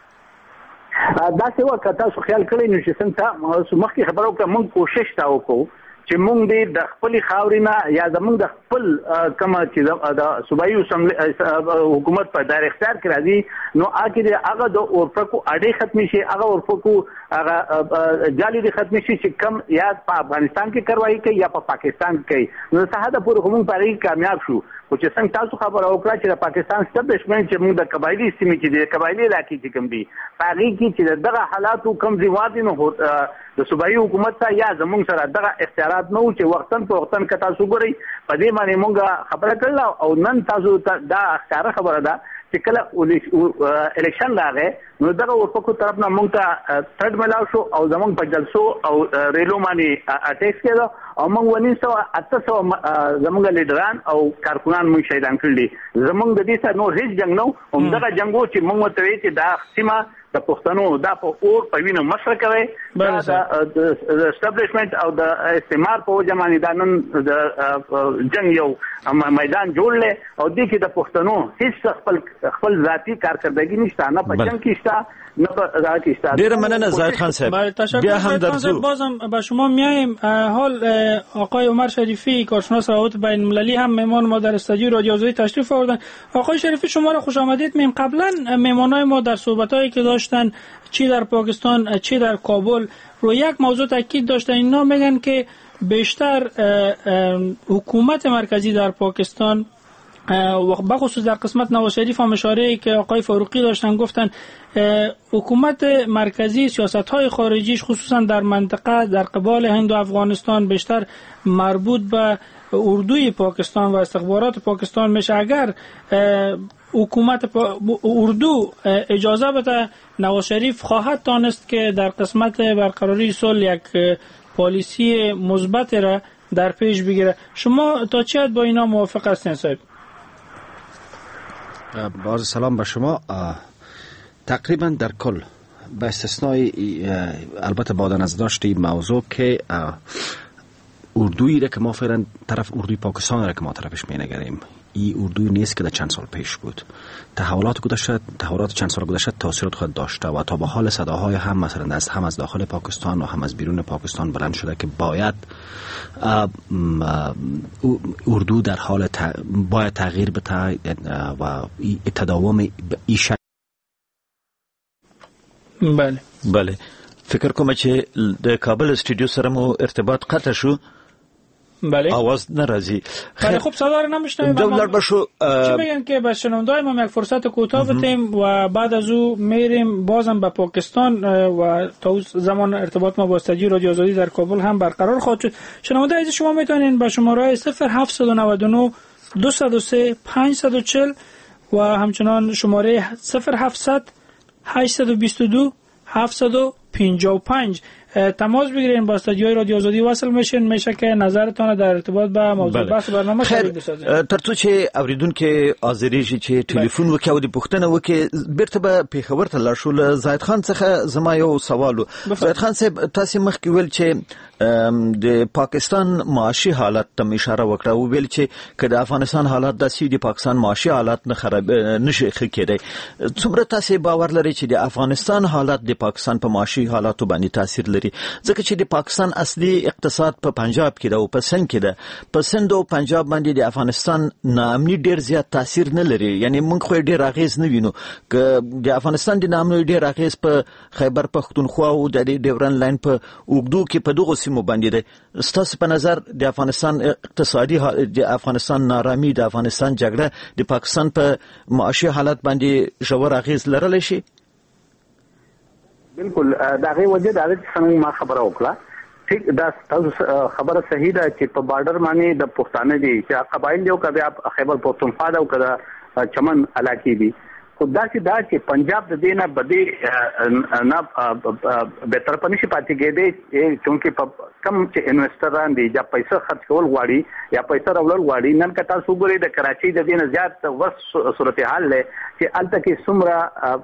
دا څه وکړه تاسو خیال کړئ نو چې څنګه مخکې خبرو کوم موږ کوشش تا وکړو چې موږ دې د خپل خاورینه یا زموږ د خپل کوم چې د صوبایي حکومت په دایره اختیار کې راځي نو اګه هغه د اورپکو اړې ختمي شي هغه اورپکو هغه جالي دي ختمي شي چې کم یا په افغانستان کې کاروایی کوي یا په پاکستان کې نو صحه د پوره کوم پاري کامیاب شو او چې څنګه تاسو خبر اوکړه چې د پاکستان ستاسو دښمن چې موږ د قبایلی سیمې کې د قبایلی علاقې چې کوم دي پاري کې چې دغه حالاتو کم ځواب دي نو د صوبایي حکومت ته یا زموږ سره دغه اختیارات نه و چې وختن په وختن کتا سو ګوري په دې باندې موږ خبره کړل او نن تاسو دا ښکاره خبره ده چې کله الیکشن راغی نو دغه ورپکو طرف نه موږ ته ترډ ملاو شو او زموږ په جلسو او ریلو باندې اټیک کړو او موږ ونی سو اته سو زموږ لیډران او کارکونان موږ شهیدان کړل زموږ د دې سره نو هیڅ جنگ نو هم دغه جنگو چې موږ ته وی چې دا سیمه د پښتنو دا په اور په وینو مشر کوي دا د اسټابلیشمنت او د استعمار په وجه باندې دا نن د جنگ یو میدان جوړل او د کې د پښتنو هیڅ خپل خپل ذاتی کارکردګي نشته نه په جنگ کې شته نه په ذاتی شته ډیر مننه زاهد خان صاحب بیا هم درځو بازم با شما میایم حال آقای عمر شریفی کارشناس روابط بین المللی هم مهمان ما در استودیو رادیو آزادی تشریف آوردن. آقای شریفی شما را خوش آمدید میم. قبلا مهمانای ما در صحبتایی که داشتن چی در پاکستان چی در کابل رو یک موضوع تاکید داشتن اینا میگن که بیشتر حکومت مرکزی در پاکستان بخصوص در قسمت نواز شریف هم اشاره که آقای فاروقی داشتن گفتن حکومت مرکزی سیاست‌های خارجیش خصوصا در منطقه در قبال هند و افغانستان بیشتر مربوط به اردوی پاکستان و استخبارات پاکستان میشه. اگر حکومت اردو اجازه بده نواز شریف خواهد دانست که در قسمت برقراری صلح یک پالیسی مثبت را در پیش بگیره. شما تا چه حد با اینا موافق هستین صاحب؟ باز سلام به شما. تقریبا در کل به استثنای البته با نظر داشت این موضوع که اردویی را که ما فعلا طرف اردوی پاکستان را که ما طرفش می‌نگریم این اردوی نیست که در چند سال پیش بود. تحولات گذشته تحولات چند سال گذشته تاثیرات خود داشته و تا به حال صداهای هم مثلا از هم از داخل پاکستان و هم از بیرون پاکستان بلند شده که باید اردو در حال باید تغییر بده و تداوم این شکل. بله بله فکر کوم چې د کابل استودیو سره مو ارتباط قطع شو. بله آواز نرازی. بله خب صدا رو نمیشنویم. دولت باشو چی میگن که به شنوندای ما یک فرصت کوتاه بدیم و بعد از او میریم بازم به پاکستان و تا اون زمان ارتباط ما با استودیو رادیو آزادی در کابل هم برقرار خواهد شد. شنوندای عزیز شما میتونین به شماره صفر هفت نه نه دو صفر سه پنج چهار صفر و همچنان شماره صفر هفتصد هشتصد و بیست و دو هفتصد و پنجاه و پنج تماس بگیرین با استودیوی رادیو آزادی وصل میشین. میشه که نظرتون در ارتباط با موضوع بله. بحث برنامه شریک بسازین. ترڅو چې اوریدونکو آذریږي چې ټلیفون وکړي او د پوښتنه وکړي بیرته به پیښور ته لاړ شو. زاهد خان څخه زما یو سوال. زاهد خان صاحب تاسو مخکې ویل چې د پاکستان معاشي حالت ته اشاره وکړه او ویل چې که د افغانستان حالت داسې د پاکستان معاشي حالت نه خراب نشي کېدای. څومره تاسو باور لرئ چې د افغانستان حالت د پاکستان په معاشي حالاتو باندې تاثیر لري؟ ځکه چې د پاکستان اصلي اقتصاد په پنجاب کې ده او په سند کې ده. په سند او پنجاب باندې د افغانستان ناامني ډیر زیات تاثیر نه لري. یعنی موږ خو ډیر اغیز نه وینو. که د افغانستان د ناامنۍ ډیر اغیز په خیبر پختونخوا او د ډیورن لاین په اوګدو کې په دغه سیمو باندې ده. ستاسو په نظر د افغانستان اقتصادي د افغانستان نارامي د افغانستان جګړه د پاکستان په معاشي حالت باندې ژور اغیز لرلی شي؟ بالکل دا غي وجه دا څنګه ما خبره وکړه. ٹھیک دا تاسو خبره صحیح ده چې په بارډر باندې د پښتانه دي چې قبایل دی او کبه خیبر پختونخوا دا او کده چمن علاقې دي. خو دا چې دا چې پنجاب د دینه بده نه به تر پنځه شي پاتې کېده چې کم چې انویسټران دي یا پیسې خرج کول غواړي یا پیسې راوړل غواړي. نن کته سو ګوري د کراچۍ د دینه زیات وس صورتحال له چې الته کې سمرا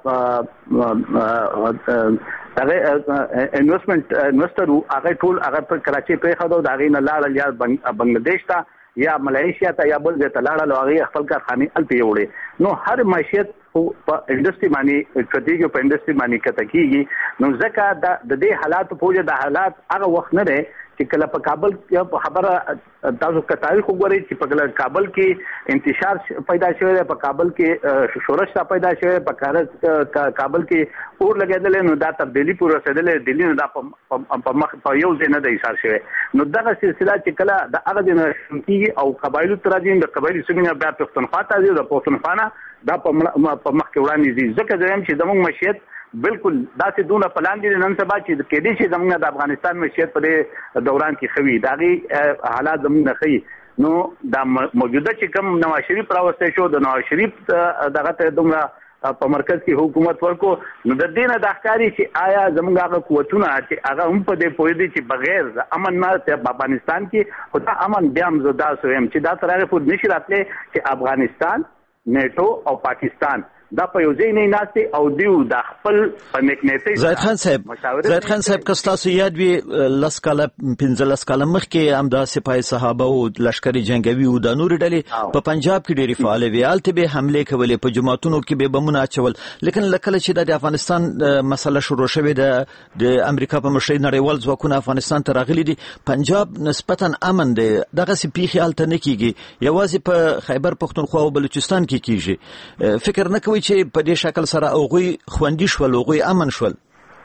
هغه انویسټمنٹ انویسټر هغه ټول هغه په کراچۍ په خدو دا غي نه لاړ یا بنگلاديش ته یا ملایشیا ته یا بل ځای ته لاړل او هغه خپل کارخانه الته وړي. نو هر معیشت په انډستری باندې کټیږي په انډستری باندې کته کیږي. نو ځکه د دې حالات په وجه د حالات هغه وخت نه دی چې کله په کابل کې خبره تاسو کا تاریخ وګورئ چې په کابل کې انتشار پیدا شوی دی، په کابل کې شورش پیدا شوی، په کابل کې اور لګیدل. نو دا تبدیلی پور رسیدلې دلی نه دا په مخ په یو ځای نه دی ایثار شوی. نو دغه سلسله چې کله د هغه د نشونکي او قبایلو ترازین د قبایلی سیمه بیا پښتونخوا ته دی، د پښتونخوا نه دا په مخ کې وړاندې دي. ځکه زم چې زموږ مشیت بالکل داسې دونه پلان دي نن سبا چې کې دي چې زموږ د افغانستان مشیت په دوران کې خوي داغي حالات زموږ نه خوي. نو دا موجوده چې کوم نواز شریف راوسته شو، د نواز شریف دغه ته دومره په مرکز کې حکومت ورکو، نو د دینه د احکاری چې آیا زموږ هغه قوتونه چې هغه هم په دې پوهې دي چې بغیر د امن نه په افغانستان کې خو دا امن بیا هم زدا سویم چې دا ترغه پور نشي راتلی چې افغانستان نیټو او پاکستان دا په یو ځای نه ناشته او دیو د خپل په نیکنیتي. زاهد خان صاحب زاهد خان صاحب که تاسو یاد وي لاس کاله پنځلس کاله مخکې هم د سپاه صحابه او لشکري جنگوي او د نور ډلې په پنجاب کې ډېری فعال وي، الته به حمله کولې، په جماعتونو کې به بمونه اچول. لیکن لکه چې د افغانستان مسله شروع شوې ده، د امریکا په مشرۍ نړیوال ځواکونه افغانستان ته راغلي دي، پنجاب نسبتا امن دی، دغه سي پیخي الته نه کیږي، یوازې په خیبر پختونخوا او بلوچستان کې کیږي. فکر نه کوي چې په دې شکل سره اوغوي خوندي شول، اوغوي امن شول؟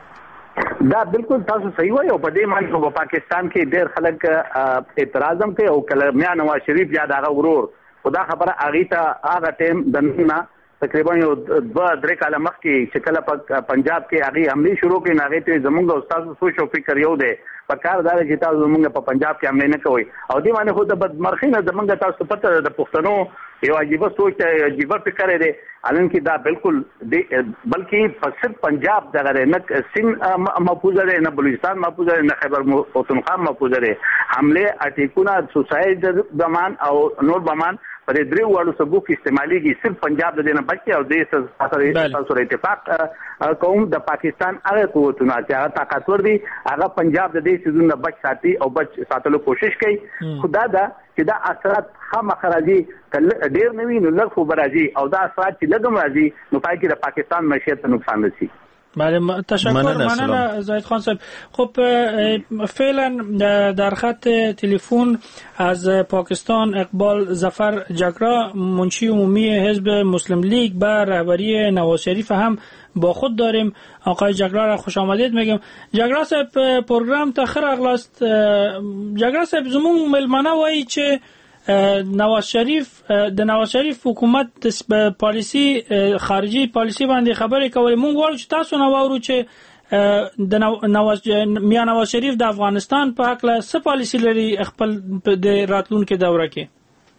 دا بالکل تاسو صحیح وایي. او په دې باندې په پاکستان کې ډېر خلک اعتراض هم کوي او کله میا نواز شریف یا دغه ورور خدا خبره اغه ته هغه ټیم د نه تقریبا یو دوه درې کاله مخکې چې کله په پنجاب کې هغه حمله شروع کړي، هغه ته زموږ استاد سوچ او فکر یو دی په کار دار چې تاسو زموږ په پنجاب کې حمله نه کوي. او دې باندې خو د بدمرخینه زموږ تاسو پته د پښتنو یو عجیب سوچ عجیب فکر دی الان کې دا بالکل بلکې صرف پنجاب دغه نه سند محفوظ دی، نه بلوچستان محفوظ دی، نه خیبر پختونخوا محفوظ دی. حمله اټیکونه سوساید بمان او نور بمان پر درې وړو سبو کې استعمالي کی صرف پنجاب د دینه بچي او د سره اتفاق قوم د پاکستان هغه قوتونه چې هغه طاقتور دي هغه پنجاب د دې سيزونه بچ ساتي او بچ ساتلو کوشش کوي. خدا دا چې دا اثرات خامخراجي ډېر نوي نو لږ خو برازي او دا اثرات چې لږم راځي نو پای کې د پاکستان معیشت ته نقصان رسي. بله تشکر. مننه زاهد خان صاحب. خب فعلا در خط تلفن از پاکستان اقبال ظفر جگرا منشی عمومی حزب مسلم لیگ به رهبری نواز شریف هم با خود داریم. آقای جگرا را خوش آمدید میگم. جگرا صاحب پروگرام تاخیر اغلاست. جگرا صاحب زمون ملمانه وایی چه نواز شریف د نواز شریف حکومت د پالیسی خارجي پالیسی باندې خبرې کولې. مونږ غواړو چې تاسو نو واورو چې د نواز میا نواز شریف د افغانستان په حق له څه پالیسی لري خپل د راتلونکو دوره کې.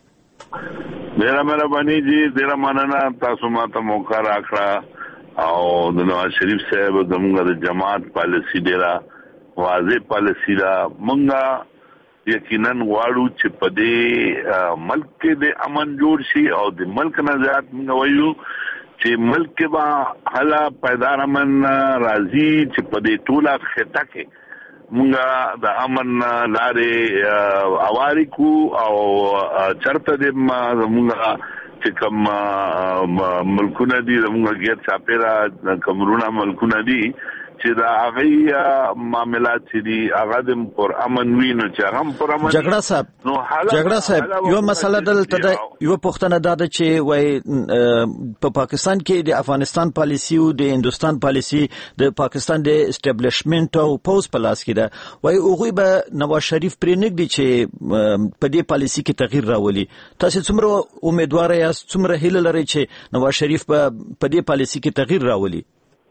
ډیره مهرباني جی، ډیره مننه تاسو ماته موقع راکړه او د نواز شریف صاحب زموږ د جماعت پالیسی ډیره واضح پالیسی دا. مونږه یقینا غواړو چې په دې ملک کې د امن جوړ شي او د ملک نه زیات موږ وایو چې ملک کې به حالا پایدار امن راځي چې په دې ټوله خطه کې موږ د امن لارې اواري کو او چرته د موږ چې کوم ملکونه دي موږ غیر چاپیرا کمرونه ملکونه دي چې دا هغه معاملات دي هغه د پر امن وینو چې هم پر امن. جګړه صاحب جګړه صاحب یو مسله دلته یو پښتنه ده چې وای په پاکستان کې د افغانستان پالیسی او د هندستان پالیسی د پاکستان د اسټابلیشمنت او پوز پلاس کې ده. وای اوغه به نواز شریف پرې نګدي چې په دې پالیسی کې تغییر راولي. تاسو څومره امیدوار یاست، څومره هیله لرئ چې نواز شریف په دې پالیسی کې تغییر راولي؟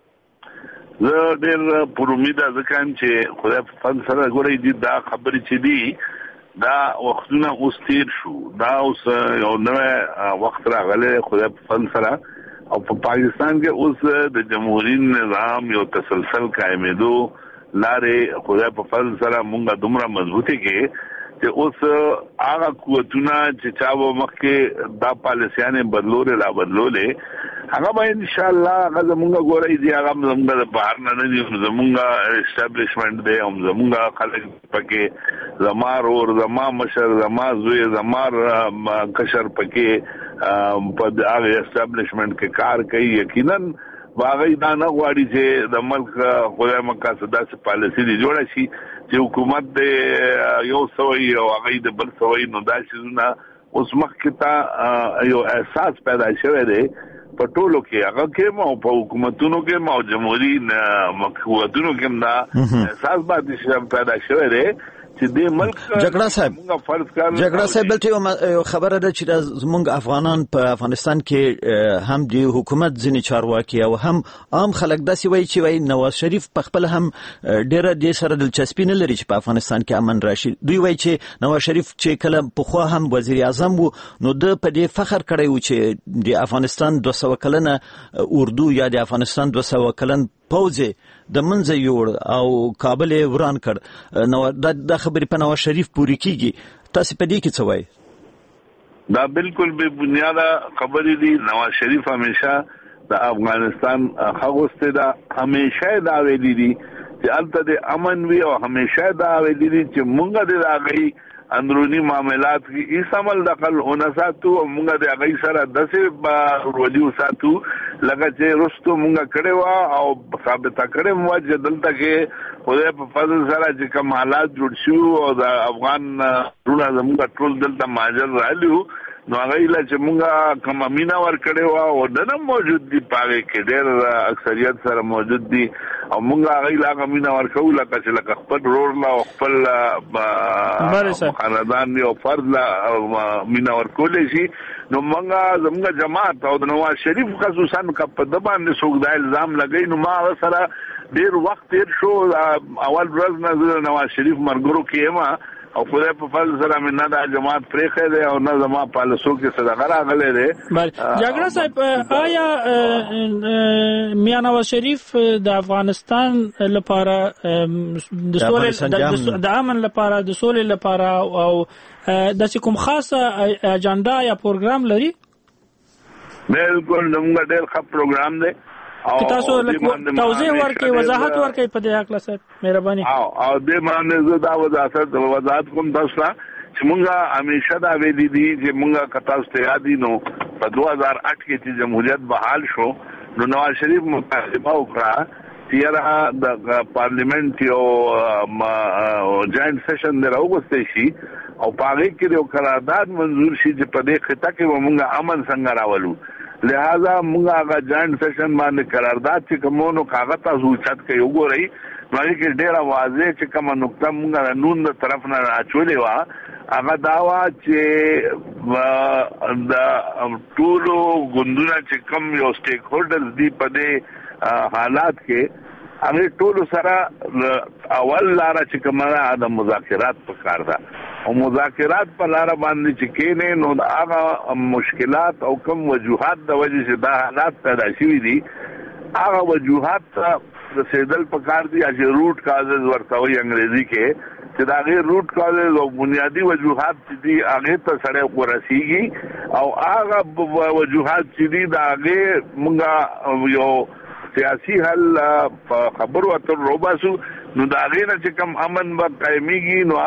زه ډېر پر امید ځکه چې خدای په فضل سره ګورې دي دا خبرې چې دي دا وختونه اوس تیر شو، دا اوس یو نوې وخت راغلی خدای په فضل سره او په پاکستان کې اوس د جمهوریت نظام یو تسلسل قائمېدو لارې خدای په فضل سره مونږه دومره مضبوطی کې چې اوس هغه قوتونه چې چا و مخکې دا پالیسیانې بدلولې لا بدلولې هغه به ان شاء الله هغه زمونږ ګورې دي هغه زمونږ د بهر نه نه دي، زمونږ اسټابلیشمنت دی او زمونږ خلک پکې زما رور زما مشر زما زوی زما کشر پکې په هغه اسټابلیشمنت کې کار کوي. یقینا باغی دا نه غواړي چې د ملک خدای مقاصد داسې پالیسي دی جوړه شي چې حکومت د یو سوی او هغه د بل سوی نو دا شیزونه اوس مخکې ته یو احساس پیدا شوی دی په ټولو کې هغه کې مو په حکومتونو کې مو جمهوریت مقوتونو کې دا احساس باندې پیدا شوی دی چې د ملک جګړه صاحب جګړه صاحب بلته یو خبره ده چې زموږ افغانان په افغانستان کې هم د حکومت ځینې چارواکي او هم عام خلک داسې وایي چې وایي نواز شریف په خپل هم ډیره دې سره دلچسپي نه لري چې په افغانستان کې امن راشي. دوی وایي چې نواز شریف چې کله پخوا هم وزیر اعظم وو نو د په دې فخر کړی و چې د افغانستان دوه سوه کلنه اردو یا د افغانستان دوه سوه کلن پوځ د منځه یوړ او کابل وران کړ. نو دا خبرې په نواز شریف پوری کیږي، تاسو په دې کې څه وایي؟ دا بالکل بے بنیاده خبرې دي. نواز شریف همیشه د افغانستان خغوسته دا همیشه دا ویلي دي چې البته د امن وی او همیشه دا ویلي دي چې مونږ د هغه اندرونی معاملات کې هیڅ عمل دخل نه ساتو او مونږ د هغه سره داسې ورودیو ساتو لکه چې رستو مونږ کړي وا او ثابت کړي مو چې دلته کې خدای په فضل سره چې کوم حالات جوړ شو او د افغان رونه زموږ ټول دلته ماجر رالیو نو هغه لا چې مونږه کوم مینا ور کړي وا او دنه موجود دي پاره کې ډېر اکثریت سره موجود دي او مونږه هغه لا کوم مینا ور کوو لکه چې لکه خپل رور لا خپل خاندان یو فرد لا مینا ور کولې شي. نو مونږه زموږ جماعت او د نواز شریف خصوصا په د باندې څوک دا الزام لګی نو ما سره ډېر وخت تیر شو. اول ورځ نه نواز شریف مرګرو کې ما او خدای په فضل سره من نه د جماعت پرېخې دی او نه زما پالیسو کې صدقه راغلی دی. جګړه صاحب آیا میا نواز شریف د افغانستان لپاره د سولې د امن لپاره د سولې لپاره او د کوم خاصه اجنډا یا پروګرام لري؟ بالکل زموږ ډېر ښه پروګرام دی. تاسو توضیح ورکړئ، وضاحت ورکړئ په دې حق صاحب مهرباني. او او دې باندې زه دا وضاحت وضاحت کوم تاسو چې مونږه همیشه دا ویلي دي چې مونږه کتا ستیادي نو په دوه هزار آټ کې چې جمهوریت بحال شو نو نواز شریف مطالبه وکړه تیرا د پارلیمنت یو جاینټ سیشن دراوغسته شي او پاره کې یو قرارداد منزور شي چې په دې خطه کې موږ امن څنګه راولو. لہذا موږ هغه جاینټ سیشن باندې قرارداد چې کومونو کاغذ تاسو چت کې وګورئ نو کې ډېر واضح چې کومه نقطه موږ نون د طرف نه اچولې و هغه داوا چې د ټولو غوندونه چې کوم یو سټیک هولډرز دی په دې حالات کې هغه ټولو سره اول لاره چې کومه د مذاکرات په کار ده او مذاکرات په لار باندې چې کینې نو هغه مشکلات او کوم وجوهات د وجې چې دا حالات پیدا شوي دي هغه وجوهات د سیدل په کار دي چې روټ کازز ورته وي انګریزي کې چې دا غیر روټ کازز او بنیادی وجوهات چې دي هغه ته سره ورسیږي او هغه وجوهات چې دي دا هغه مونږه یو سیاسي حل خبرو اتر روباسو نو دا غینه چې کوم امن به قائميږي نو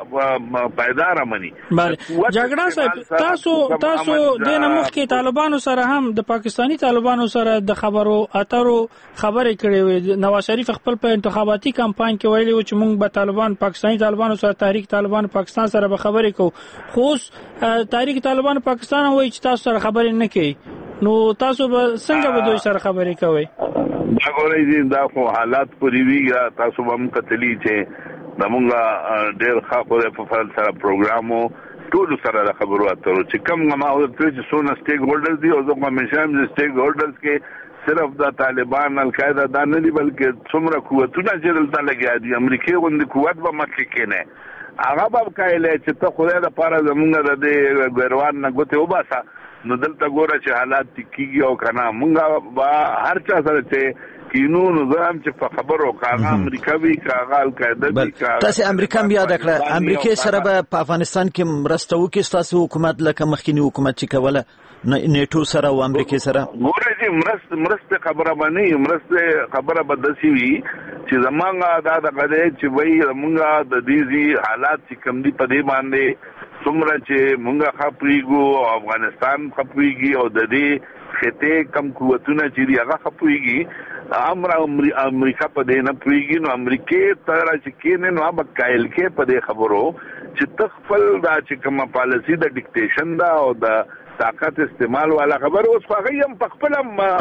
ابا پایدار امني. بله جګړه صاحب تاسو تاسو د نمخ کې طالبانو سره هم د پاکستانی طالبانو سره د خبرو اترو خبرې کړې وې. نواز شریف خپل په انتخاباتي کمپاین کې ویلي و چې موږ به طالبان پاکستانی طالبانو سره تحریک طالبان پاکستان سره به خبرې کوو خو تحریک طالبان پاکستان وایي چې تاسو سره خبرې نه کوي نو تاسو به څنګه به دوی سره خبرې کوئ؟ دا غوړی دي دا خو حالات پوری ویږي تاسو هم کتلی چې زمونږ ډېر ښه په فعال سره پروګرامو ټول سره د خبرو اترو چې کوم ما او چې څونه سټیک هولډرز دي او زه همیشه هم د سټیک هولډرز کې صرف د طالبان القاعده دا نه دي بلکې څومره قوتونه چې دلته لګیا دي امریکای غوندې قوت به مکه کې نه هغه به کایله چې ته خدای د پاره زمونږ د دې ګروان نه ګوته وباسه نو دلته ګوره چې حالات کیږي او کنه مونږه با هر چا سره چې کینو نظام چې په خبرو کاغه امریکایي کاغه القاعده دي کاغه تاسو امریکا بیا د کړه امریکای سره په افغانستان کې مرسته وکړي تاسو حکومت لکه مخکینی حکومت چې کوله نیټو سره او امریکای سره ګوره چې مرسته مرسته خبره باندې مرسته خبره بدسي وي چې زمونږه دا د غږ چې وای زمونږه د دې حالات چې کم دي په دې باندې څومره چې مونږه خپريګو افغانستان خپريږي او د دې خطه کم قوتونه چې دی هغه خپريږي امر امریکا په دې نه پریږي نو امریکای تر چې کینې نو هغه کایل کې په دې خبرو چې تخفل دا چې کومه پالیسی د ډیکټیشن دا او د طاقت استعمال والا خبر اوس هغه هم په خپل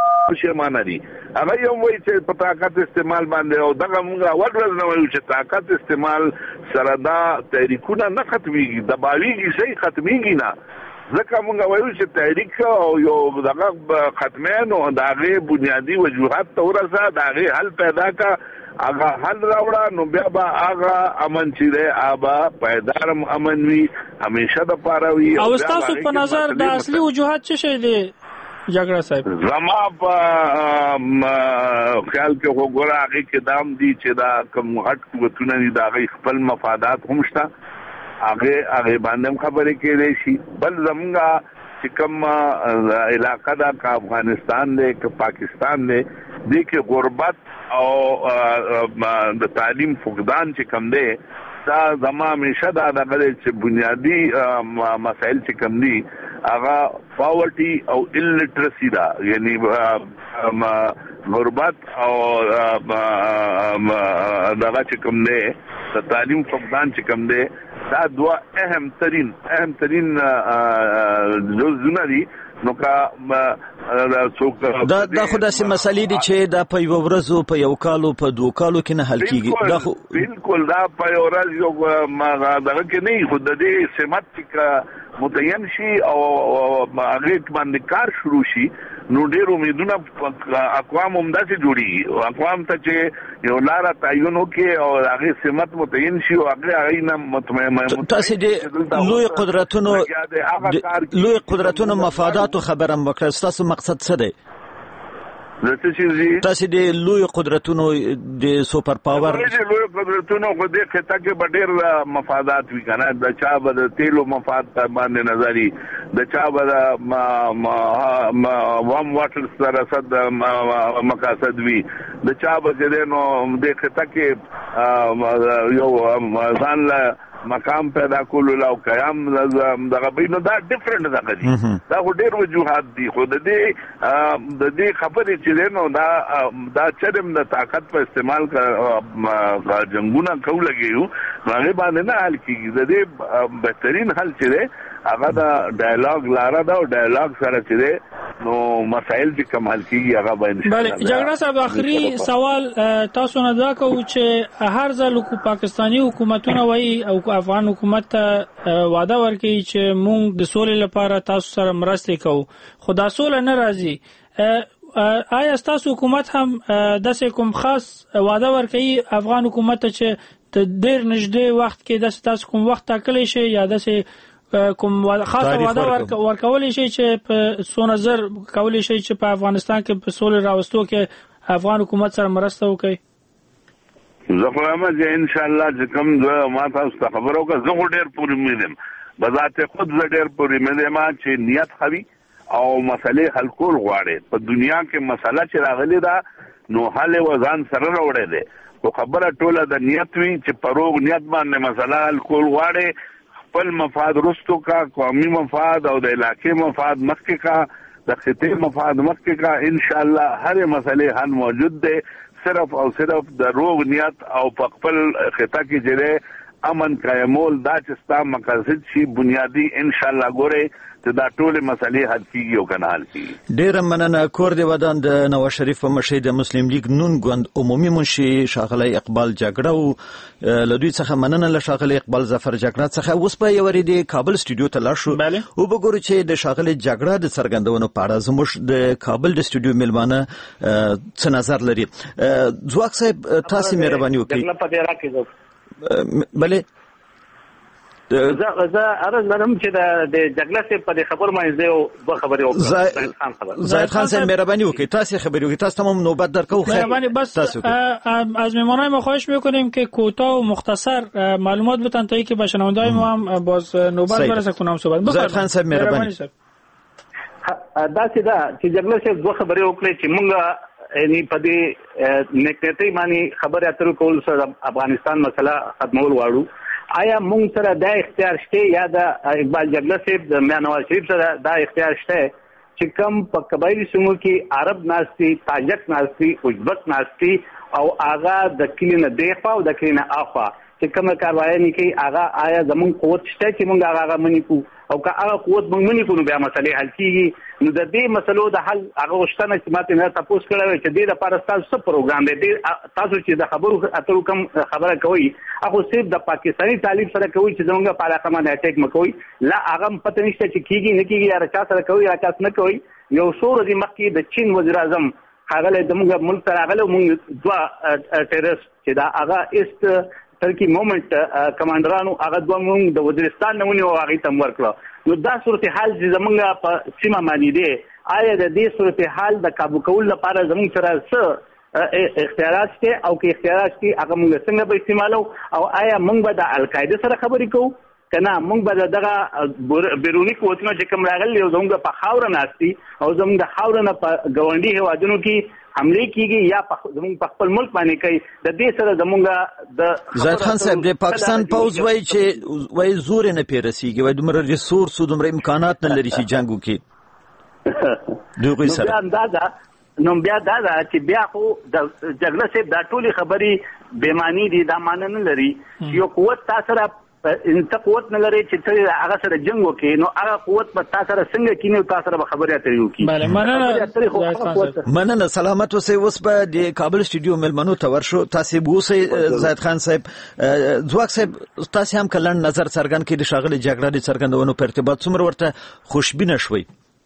شمانه دي هغه هم وایي چې په طاقت استعمال باندې او دغه موږ ورځ نه وایو چې طاقت استعمال سره دا تحریکونه نه ختميږي د باویږي شي ختميږي نه ځکه موږ وایو چې تحریک او یو دغه ختمینو دغه بنیادی وجوهات تورسه دغه حل پیدا کا هغه حل راوړه نو بیا به هغه امن چې دی هغه پایدار امن وي همیشه د پاره وي او تاسو په نظر د اصلي وجوهات څه شي دي جګړه صاحب؟ زما په خیال کې وګوره هغه کې دام دي چې دا کوم هټ قوتونه دي دا خپل مفادات هم شته هغه هغه باندې خبرې کېږي شي بل زمونږه چې کوم علاقه دا کا افغانستان دی که پاکستان دی د کې غربت او د تعلیم فقدان چې کم دی دا زما همیشه دا دغه چې بنیادی مسائل چې کم دي هغه پاورټي او الټرسي دا یعنی غربت او دغه چې کم دی د تعلیم فقدان چې کم دی دا دوا اهم ترين اهم ترين جزونه دي نو کا دا دا خدای سي مسلې دي چې دا په یو ورځو په یو کالو په دوه کالو کې نه حل کیږي دا خو بالکل دا په یو ورځ یو ما دغه کې نه خود د دې سمت کې متعین شي او هغه باندې کار شروع شي نو ډېر امیدونه اقوام هم داسې جوړي اقوام ته چې یو لاره تعین وکړي او هغه سمت متعین شي او هغه هغه نه مطمئن تاسو دې لوی قدرتونو لوی قدرتونو مفادات خبره وکړه تاسو مقصد څه دی؟ تاسو د لوی قدرتونو د سوپر پاور د لوی قدرتونو خو د خطه کې ډېر مفادات وی کنه د چا به د تیلو مفاد باندې نظری د چا به د وام واټر سره صد مقاصد وی د چا به د نو د خطه کې یو ځان له مقام پیدا کولو او قیام دغه بینو دا ډیفرنٹ دغه دي دا ډېر وجوهات دي خو د دې د دې خبرې چې نو دا دا چرم د طاقت په استعمال کا جنگونه کو لګیو هغه باندې نه حل کیږي د دې بهترین حل چې دی هغه دا ډایلاګ لاره دا او ډایلاګ سره چې دی نو مسائل چې کم حل کیږي هغه باندې بله جګړه صاحب اخري سوال تاسو نه دا کوو چې هر ځل کو پاکستانی حکومتونه وایي او افغان حکومت ته وعده ورکړي چې موږ د سولې لپاره تاسو سره مرسته کوو خو دا سوله نه راځي آیا تاسو حکومت هم داسې کوم خاص وعده ورکړي افغان حکومت ته چې د ډېر نږدې وخت کې داسې تاسو کوم وخت ټاکلی شي یا داسې کوم خاص وعده ورکولی شي چې په څو نظر کولی شي چې په افغانستان کې په سولې راوستو کې افغان حکومت سره مرسته وکړي زه خو هم چې ان شاء الله چې کوم زه ما تاسو ته خبرو که زه خو ډېر پورې امید یم بذات خود زه ډېر پورې امید یم چې نیت ښه او مسلې حل کول غواړي په دنیا کې مسله چې راغلې ده نو حل یې ځان سره راوړی دی خو خبره ټوله د نیت وي چې په روغ نیت باندې مسله حل کول غواړي خپل مفاد رستو کا قومي مفاد او د علاقې مفاد مخکې کا د خطې مفاد مخکې کا ان شاء الله هر مسلې حل موجود دی صرف او صرف د روغ نیت او په خپل خطه کې جره امن قائمول دا چې ستا مقاصد شي بنیادی ان شاء الله ګوره ته دا ټول مسلې حل کیږي او کنه حل کیږي ډیر مننه کور دی ودان د نواز شریف په مشهد د مسلم لیگ نون ګوند عمومي منشي شاغلی اقبال جګړه او لدوی څخه مننه له شاغلی اقبال ظفر جګړه څخه اوس په یو ری کابل سټوډیو ته لاړ شو او وګورو چې د شاغلی جګړه د څرګندونو په اړه زموږ د کابل د سټوډیو ملمانه څه نظر لري ځواک صاحب تاسو مهرباني وکړئ بله زه زه ارز لرم چې د جګړه څخه په خبر باندې یو دوه خبرې وکړم زاید خان صاحب مهرباني وکړئ تاسو خبرې وکړئ تاسو تمام نوبت درکو مهرباني بس از مهمانای ما خواهش میکنیم که کوتاه و مختصر معلومات بدن تا اینکه به شنونده‌های ما هم باز نوبت برسه کنم صحبت زاید خان صاحب مهرباني دا چې دا چې جګړه څخه دوه خبرې وکړي چې موږ یعنی په دې نکته باندې خبره اترو کول سره افغانستان مسله ختمول واړو آیا مونږ سره دا اختیار شته یا د اقبال جګړه صاحب د نواز شریف سره دا اختیار شته چې کوم په قبایلی سیمو کې عرب ناشتي تاجک ناشتي ازبک ناشتي او آغا د کلینه دیخوا او د کلینه اخوا چې کومه کاروایی کوي آغا آیا زمون قوت شته چې مونږ هغه منی کو او که هغه قوت مونږ منی کو نو بیا مسلې حل کیږي نو د دې مسلو د حل هغه وشتنه چې ماته نه تاسو کړو چې د لپاره تاسو څه پروګرام دی تاسو چې د خبرو اترو کوم خبره کوي هغه صرف د پاکستانی طالب سره کوي چې زمونږ په علاقه باندې اٹیک مکوي لا هغه پته نشته چې کیږي نه کیږي یا چا سره کوي یا چا نه کوي یو څور دی مخکې د چین وزیر اعظم هغه د موږ ملک سره هغه موږ دوا ټیرس چې دا هغه است ترکی مومنت کمانډرانو هغه دوه موږ د وزیرستان نه ونیو هغه تم ورکړو نو دا صورتحال چې زمونږ په سیمه باندې دی آیا د دې صورتحال د کابو کول لپاره زموږ سره څه اختیارات شته او کې اختیارات شته هغه موږ څنګه به استعمالو او آیا موږ به د القاعده سره خبرې کوو کنه موږ به دغه بیرونی قوتونو چې کوم راغلي او زموږ په خاور ناشتي او زموږ د خاور نه په ګاونډي هوادونو کې حمله کیږي یا زموږ په خپل ملک باندې کوي د دې سره زموږ د زاید خان صاحب د پاکستان پوز وای چې وای زور نه پیرسیږي وای دومره ریسورس او دومره امکانات نه لري چې جنگ وکړي دوی سره اندازه نو بیا دا چې بیا خو د جګړه سره د ټولي خبري بېمانی دي دا مان نه لري یو قوت تاسو را انت قوت نه لري چې ته هغه سره جنگ وکې نو هغه قوت په تاسو سره څنګه کینې تاسو سره خبرې اترې وکې بله مننه مننه سلامت اوسئ اوس په د کابل سټوډیو ملمنو ته ورشو تاسو اوسئ زاید خان صاحب ځواک صاحب تاسو هم کلن نظر څرګند کړي د شاغلي جګړه د څرګندونو په ارتباط څومره ورته خوشبینه شوي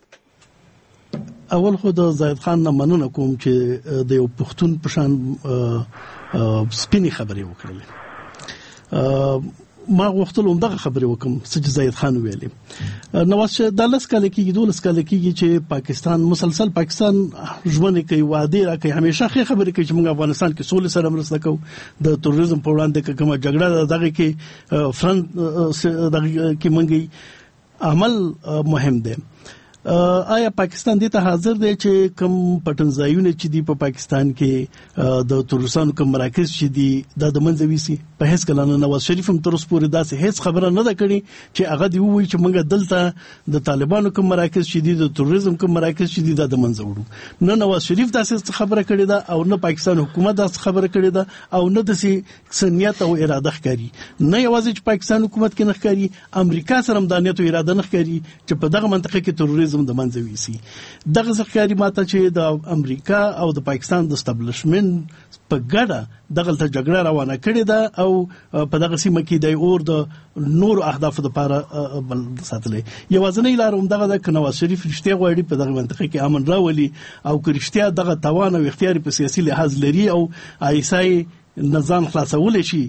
اول خو د زاید خان نه مننه کوم چې د یو پښتون په شان سپینې خبرې وکړلې ما غوښتل همدغه خبرې وکم چې زاید خان ویلي نواز شریف د لاس کال کې دولس کال کې چې پاکستان مسلسل پاکستان ژوند کوي وعده راکوي همیشه خې خبرې کوي چې موږ افغانستان کې سولې سره مرسته کوو د تروریزم په وړاندې کومه جګړه دغه کې فرند دغه کې منګي عمل مهم دی آیا پاکستان دې ته حاضر دی چې کوم پټنځایونه چې دی په پا پاکستان کې د تروریستانو کوم مراکز چې دی د منځوي سي په هیڅ کله نه نواز شریف هم تر اوسه پورې داسې هیڅ خبره نه ده کړې چې هغه دی وایي چې موږ دلته د طالبانو کوم مراکز چې دی د تروریزم کوم مراکز چې دی د منځوړو. نه نواز شریف داسې خبره کړې ده او نه پاکستان حکومت داسې خبره کړې ده او نه د سنیت او اراده ښکاري. نه یوازې چې پاکستان حکومت کې نه ښکاري، امریکا سره هم د نیت او اراده نه ښکاري چې په دغه منطقه کې تروریزم د منځوي سي. دغه ښکاري ماته چې د امریکا او د پاکستان د استابلیشمنت په ګډه دغه ته جګړه روانه کړې ده او په دغه سیمه کې د اور د نور اهدافو لپاره بل ساتلې. یوازینی لار هم دغه د نواز شریف رښتیا غواړي په دغه منطقه کې امن راولي او که رښتیا دغه توان او اختیار په سیاسي لحاظ لري او ایسای نظام خلاصول شي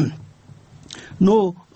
نو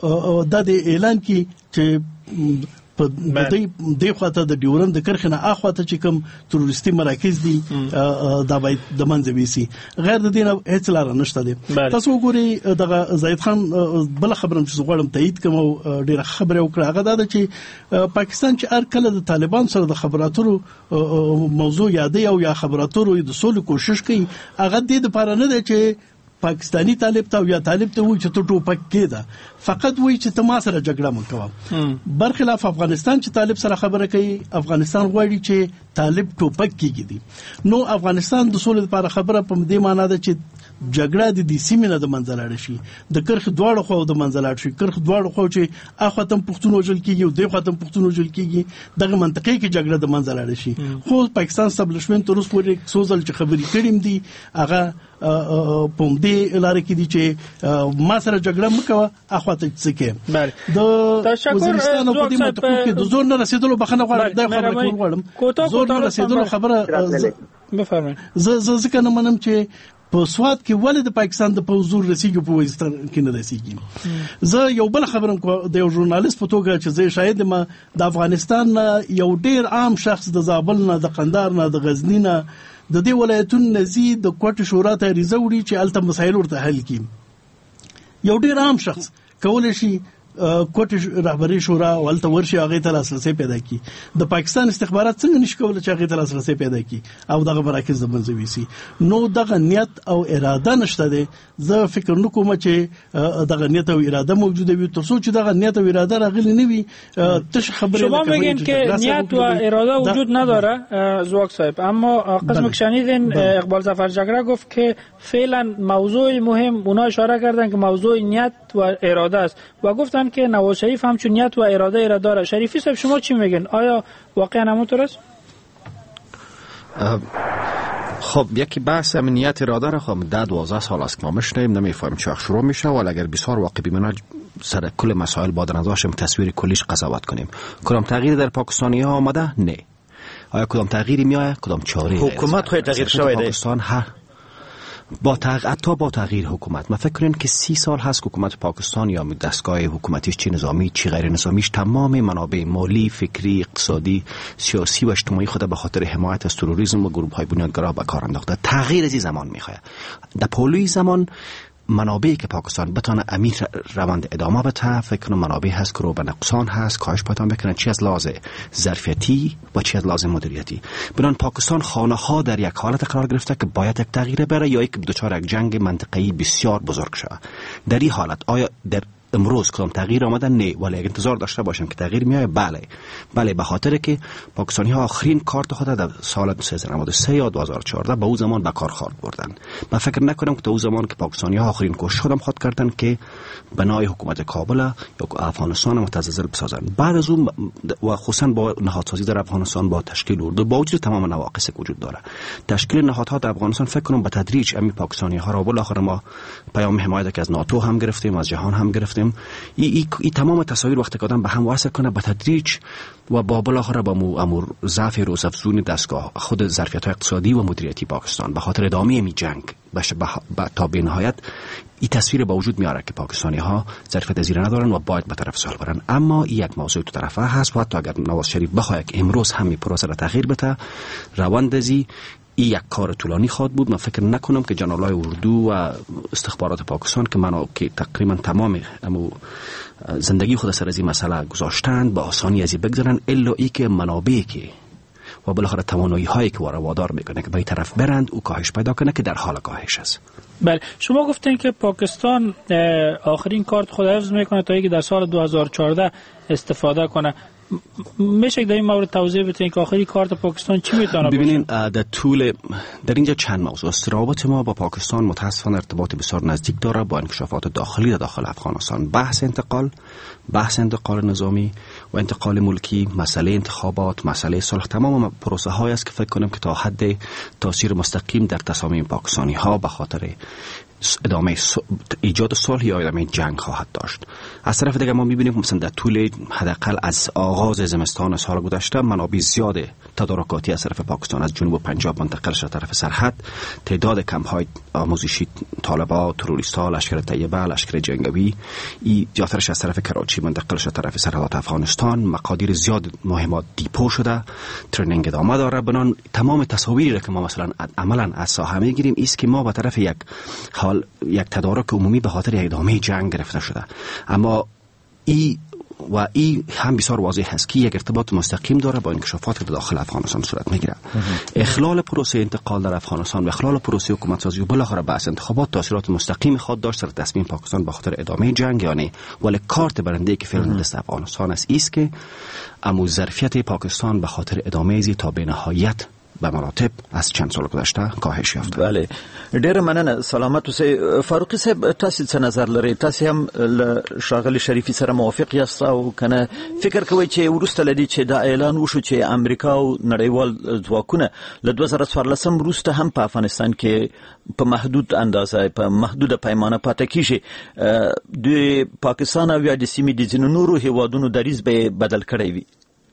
د اعلان کې چې په دې د خواته د ډیورن د کرخنه اخواته چې کوم تروریستي مراکز دي دا باید د منځوي سي. غیر د دې نه هیڅ لار نشته دي. تاسو وګورئ دغه زید خان بل خبرم چې غواړم تایید کوم او ډیره خبره وکړه هغه دا چې پاکستان چې هر کله د طالبان سره د خبراتو موضوع یادې او یا خبراتو د سولې کوشش کوي هغه د دې لپاره نه دی چې پاکستانی طالب ته یا طالب ته وایي چې ته ټوپک کېده، فقط وایي چې ته ما سره جګړه مه کوه. برخلاف افغانستان چې طالب سره خبره کوي، افغانستان غواړي چې طالب ټوپک کېږي. نو افغانستان د سولې لپاره خبره په دې معنی ده چې جګړه د دې سیمې نه د منځ لاړ شي، د کرخ دواړو خو د منځ لاړ شي. کرخ دواړو خو چې اخواتم پښتون وجل کېږي او د اخواتم پښتون وجل کېږي، دغه منطقې کې جګړه د منځ لاړ شي. خو پاکستان استابلیشمنت تر اوسه پورې سوزل چې خبرې کړې دي هغه په دې لار کې دي چې ما سره جګړه مکوه اخواته څکه. د وزیرستان په دې منطقه کې د زور نه رسیدلو بخنه غواړم دا خبره کوم زور نه رسیدلو خبره بفرمایئ. زه زه ځکه نه منم چې په سواد کې ولې د پاکستان د پوزور رسیږي په وزیرستان کې نه رسیږي. زه یو بل خبرم کوم د یو ژورنالیست په توګه چې زه شاید ما د افغانستان یو ډیر عام شخص د زابل نه د قندهار نه د غزنی نه د دې ولایتونو نزي د کوټ شورا ته ریزه وړي چې الته مسایل ورته حل کړي. یو ډیر عام شخص کولای شي کوټ رهبری شورا ولته ورشي هغه ته لاسرسي پیدا کی. د پاکستان استخبارات څنګه نشي کولای چې هغه ته لاسرسي پیدا کی او دغه مراکز د منځوي سي. نو دغه نیت او اراده نشته دي. زه فکر نکوم چې دغه نیت او اراده موجوده وي. تر څو چې دغه نیت او اراده راغلي نه وي تش خبره شما میگین که نیت و اراده وجود نداره زواک صاحب، اما قسم که شنیدین اقبال ظفر جگره گفت که فعلا موضوع مهم اونا اشاره کردن که موضوع نیت و اراده است و گفتن که نواز شریف همچون نیت و اراده اراده داره. شریفی صاحب شما چی میگن؟ آیا واقعا همونطور است؟ خب یکی بحث امنیت اراده را خب ده دوازده سال است که ما میشنیم نمیفهمیم چه شروع میشه، ولی اگر بسیار واقع ببینیم سر کل مسائل با درنظرشم تصویر کلیش قضاوت کنیم. کدام تغییر در پاکستانی ها آمده؟ نه. آیا کدام تغییری میآید؟ کدام چاره؟ حکومت خود تغییر شده پاکستان هر با تغییر حتی با تغییر حکومت ما فکر کنیم که سی سال هست که حکومت پاکستان یا دستگاه حکومتیش چی نظامی چی غیر نظامیش تمام منابع مالی، فکری، اقتصادی، سیاسی و اجتماعی خود به خاطر حمایت از تروریسم و گروه‌های بنیادگرا به کار انداخته. تغییر از این زمان میخواد. در پولوی زمان منابعی که پاکستان بتونه امیر روند ادامه بده فکر کنم منابع هست که رو به نقصان هست کاهش پیدا بکنه، چی از لحاظ ظرفیتی و چی از لحاظ مدیریتی. بنان پاکستان خانه ها در یک حالت قرار گرفته که باید یک تغییر بره یا یک دچار یک جنگ منطقه‌ای بسیار بزرگ شود. در این حالت آیا در امروز کدام تغییر آمده؟ نه، ولی اگه انتظار داشته باشم که تغییر میاد بله بله به خاطر که پاکستانی ها آخرین کارت خود در سال سه هزار و نود و سه یا دو هزار و چهارده به اون زمان به کار خورد بردن. من فکر نکنم که تا اون زمان که پاکستانی ها آخرین کوشش خودم خود کردن که بنای حکومت کابل یا افغانستان متزلزل بسازن. بعد از اون و خصوصا با نهادسازی در افغانستان با تشکیل اردو با وجود تمام نواقص که وجود داره تشکیل نهادها در افغانستان فکر کنم به تدریج امی پاکستانی ها را بالاخره ما پیام حمایت که از ناتو هم گرفتیم از جهان هم گرفتیم. ای, ای, ای تمام تصاویر وقتی که آدم به هم وصل کنه به تدریج و با بالاخره با امور ضعف روزافزون دستگاه خود ظرفیت اقتصادی و مدیریتی پاکستان به خاطر ادامه می جنگ باشه تا به نهایت این تصویر با وجود میاره که پاکستانی ها ظرفیت زیر ندارن و باید به طرف سال برن. اما این یک موضوع دو طرفه هست و حتی اگر نواز شریف بخواد که امروز همین پروسه را تغییر بده روند ازی این یک کار طولانی خواهد بود. من فکر نکنم که جنرالای اردو و استخبارات پاکستان که منو که تقریبا تمام امو زندگی خود سر از این مسئله گذاشتند با آسانی از این بگذارن، الا ای که منابعی که و بالاخره توانایی هایی که وارا وادار میکنه که به این طرف برند او کاهش پیدا کنه که در حال کاهش است. بله، شما گفتین که پاکستان آخرین کارت خود حفظ میکنه تا اینکه در سال دو هزار و چهارده استفاده کنه. میشه در این مورد توضیح بدین که آخری کارت پاکستان چی میتونه باشه؟ ببینین در طول در اینجا چند موضوع است. رابطه ما با پاکستان متاسفانه ارتباط بسیار نزدیک داره با انکشافات داخلی در داخل افغانستان. بحث انتقال بحث انتقال نظامی و انتقال ملکی، مسئله انتخابات، مسئله صلح، تمام پروسه هایی است که فکر کنم که تا حد تاثیر مستقیم در تصامیم پاکستانی ها به خاطر ادامه ایجاد صلح یا ادامه جنگ خواهد داشت. از طرف دیگه ما می‌بینیم مثلا در طول حداقل از آغاز زمستان سال گذشته منابع زیاد تدارکاتی از طرف پاکستان از جنوب پنجاب منتقل شده طرف سرحد. تعداد کمپ‌های آموزشی طالبان، تروریست‌ها، لشکر طیبه، لشکر جنگی ای زیادترش از طرف کراچی منتقل شده طرف سرحدات افغانستان. مقادیر زیاد مهمات دیپو شده، ترنینگ ادامه داره. بنان تمام تصاویری که ما مثلا عملاً از ساحه می‌گیریم است که ما به طرف یک حال یک تدارک عمومی به خاطر ادامه جنگ گرفته شده. اما ای و ای هم بسیار واضح است که یک ارتباط مستقیم داره با انکشافات که داخل افغانستان صورت میگیره. اخلال پروسه انتقال در افغانستان و اخلال پروسه حکومت سازی و بالاخره بحث انتخابات تاثیرات مستقیم خود داشت در تصمیم پاکستان به خاطر ادامه جنگ. یعنی ولی کارت برنده که فعلا دست افغانستان است است که امو ظرفیت پاکستان به خاطر ادامه زی تا به نهایت به مراتب از چند سال گذشته کاهش یافته. بله، ډېر مننه. سلامت اوسئ. فاروقي صاحب، تاسو څه نظر لرئ؟ تاسو هم له ښاغلي شریفي سره موافق یاست او کنه فکر کوئ چې وروسته لدی چې دا اعلان وشو چې امریکا او نړیوال ځواکونه له دوه زره څوارلس وروسته هم په افغانستان کې په محدود اندازه په محدوده پیمانه پاتې کیږي، د پاکستان او یا د سیمې د ځینو نورو هیوادونو دریځ به بدل کړی وي؟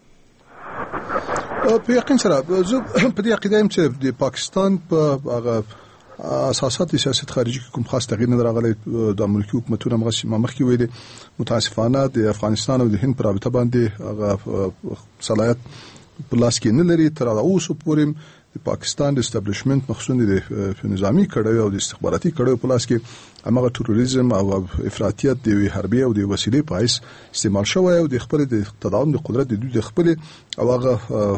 په یقین سره زه په دې عقیده یم چې د پاکستان په هغه اساسات سیاست خارجي کې کوم خاص تغییر نه راغلی. د امریکایي حکومتونو هغه چې ما مخکې ویلي متاسفانه د افغانستان او د هند په رابطه باندې هغه صلاحیت په لاس کې نه لري. تر اوسه پورې د پاکستان د استابلیشمنت مخصوصا د نظامی کړه او د استخباراتي کړه په لاس کې همغه تروریزم او افراطیت د حربي او د وسیلې په حیث استعمال شوی او د خپل د تداوم د قدرت د دوی د خپل او هغه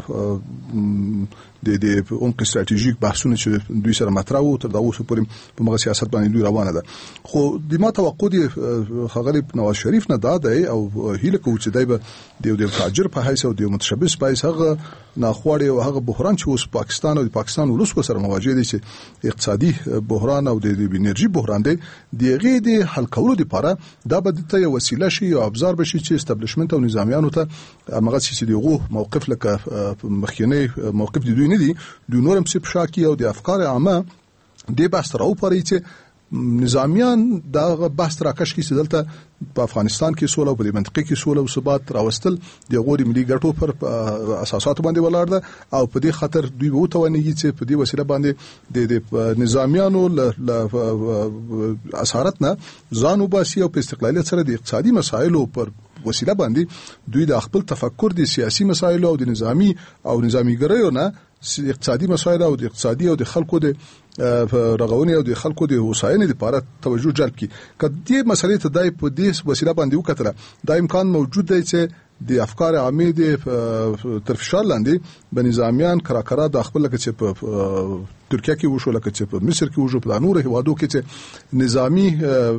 د د عمق استراتیژیک بحثونه چې دوی سره مطرح وو تر دا اوسه پورې په مغه سیاست باندې دوی روانه ده. خو د ما توقع دی خغلی نواز شریف نه دا دی او هیله کوي چې دای به د یو تاجر په حیث او د متشبث په حیث هغه ناخوړی او هغه بحران چې اوس پاکستان او د پاکستان ولس سره مواجه دي چې اقتصادي بحران او د انرژي بحران دی دغه د حل کولو لپاره دا به د یو وسیله شي او ابزار بشي چې استابلیشمنت او نظامیانو ته هغه چې دیغه موقف لکه مخکینی موقف دی دوی نه دي دوی نورم سپ شاکی او د افکار عامه د بحث راو پرې چې نظامیان دا بحث راکش کی سدلته په افغانستان کې سوله او په منطقه کې سوله او ثبات راوستل د غوړي ملي ګټو پر اساسات باندې ولاړ ده او په دې خاطر دوی وو توانېږي چې په دې وسیله باندې د نظامیانو له اسارت نه ځان وباسي او په استقلالیت سره د اقتصادي مسایلو پر وسیله باندې دوی د خپل تفکر د سیاسي مسایلو او د نظامی او نظامی ګرایو نه اقتصادي مسایل او د اقتصادي او د خلکو د رغونې او د خلکو د هوساینې لپاره توجه جلب کی. کله دې مسلې ته دای په دې وسیله باندې وکړه دا امکان موجود دی چې د افکار عامه د تر فشار لاندې بنظامیان کراکرا د خپل لکه چې په ترکیه کې وشو لکه چې په مصر کې وشو په نورو هیوادو کې چې نظامی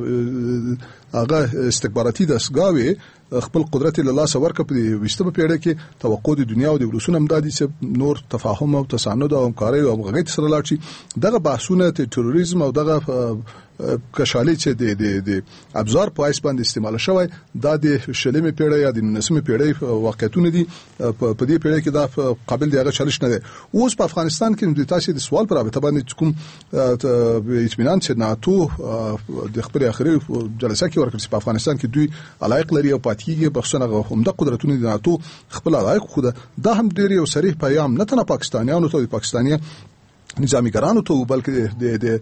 هغه استخباراتي دستګاوي خپل قدرت له لاسه ورکړ په وشتمه پیړۍ کې توقع د دنیا او د ولسونو امدادي چې نور تفاهم او تساند او همکاري او غږی سره لاړ شي دغه بحثونه ته تروریزم او دغه کشالي چې د د ابزار په اساس باندې استعمال شوی دا د شلمه پیړۍ یا د نسمه پیړۍ واقعیتونه دي په دې پیړۍ کې دا قابل دی هغه چالش نه دی. اوس په افغانستان کې د تاسو د سوال پر رابطه باندې کوم اطمینان چې ناتو د خپل اخري جلسه کې ورکړي په افغانستان کې دوی علایق لري او پاتېږي بخښنه همدا قدرتونه د ناتو خپل علایق خو دا هم ډېر یو صریح پیغام نه تنه پاکستانیانو ته د پاکستاني نظامی ګرانو ته بلکې د د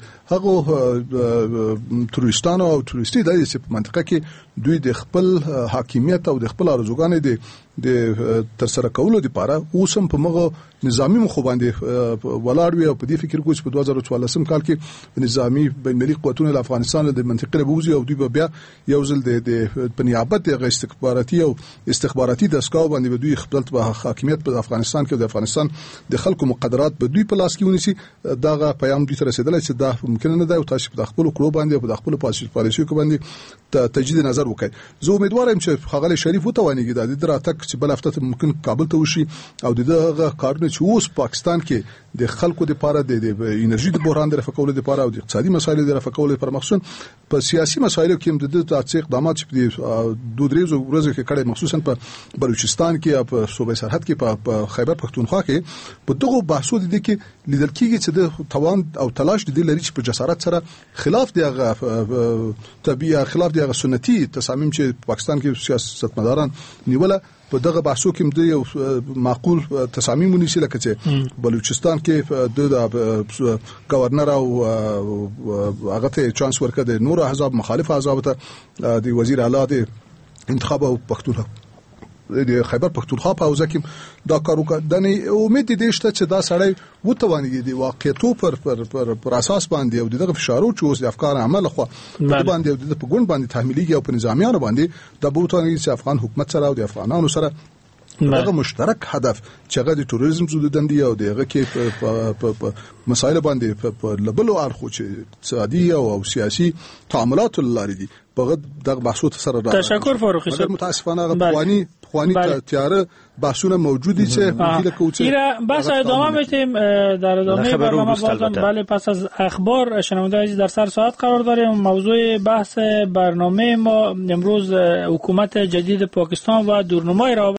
هغه تروریستانو او تروریستي د منطقه کې دوی د خپل حاکمیت او د خپل ارزوګانې د د تر سره کولو لپاره اوسم په مغه نظامی مخ باندې ولاړ وي او په دې فکر کوم چې په دوه زره څوارلسم کال کې نظامی بین المللي قوتونه د افغانستان د منطقې له بوزي او دوی بیا یو ځل د پنیابت د استخباراتي او استخباراتي دستګاو باندې دوی خپل حاکمیت په افغانستان کې د افغانستان د خلکو مقدرات په دوی په لاس کې ونیسي دغه پیغام دوی ته رسیدلی چې دا ممکن نه دی او تاسو په خپل کړو باندې په خپل پالیسي کې باندې تجدید نظر وکړي زه امیدوارم چې خغل شریف وتوانیږي د دې راتک چې بل هفته ممکن کابل ته وشي او دغه کارونه چې اوس پاکستان کې د خلکو لپاره د انرژي د بحران د رفع کولو لپاره او د اقتصادي مسایلو د رفع کولو لپاره مخصوصا په سیاسي مسایلو کې هم د دې اقدامات چې په دوه درې ورځې کې کړي مخصوصا په بلوچستان کې او په صوبې سرحد کې په خیبر پختونخوا کې په دغه بحثو د دې کې لیدل کېږي چې د توان او تلاش د دې لري چې په جسارت سره خلاف دغه طبيعه خلاف دغه سنتي تصامیم چې پاکستان کې سیاستمداران نیوله په دغه بحثو کې د یو معقول تصامیم ونیسي لکه چې بلوچستان کې د گورنر او هغه ته چانس ورکړ د نور احزاب مخالف احزاب ته د وزیر اعلی د انتخاب او پښتونخوا د خیبر پختونخوا په اوزه کې دا کار وکړ د نه امید دي چې دا سړی وتوانیږي د واقعیتو پر پر پر, پر اساس باندې او دغه فشارو چې اوس د افکار عمل خو په باندې او د په ګوند باندې تحمیلي او په نظامیانو باندې د بوتانیږي چې افغان حکومت سره او د افغانانو سره دغه مشترک هدف چې هغه د ټوریزم زودندې او دغه کې په مسایل باندې په لبلو اړخو چې اقتصادي او سیاسي تعاملات لري دي په دغه بحثو سره راځي. تشکر فاروقی صاحب. متاسفانه غوانی خوانی تیاره بحثونه موجودی چې وکیل کوچه ایرا بس ادامه میتیم در ادامه برنامه بازم بله پس از اخبار شنونده عزیز در سر ساعت قرار داریم. موضوع بحث برنامه ما امروز حکومت جدید پاکستان و دورنمای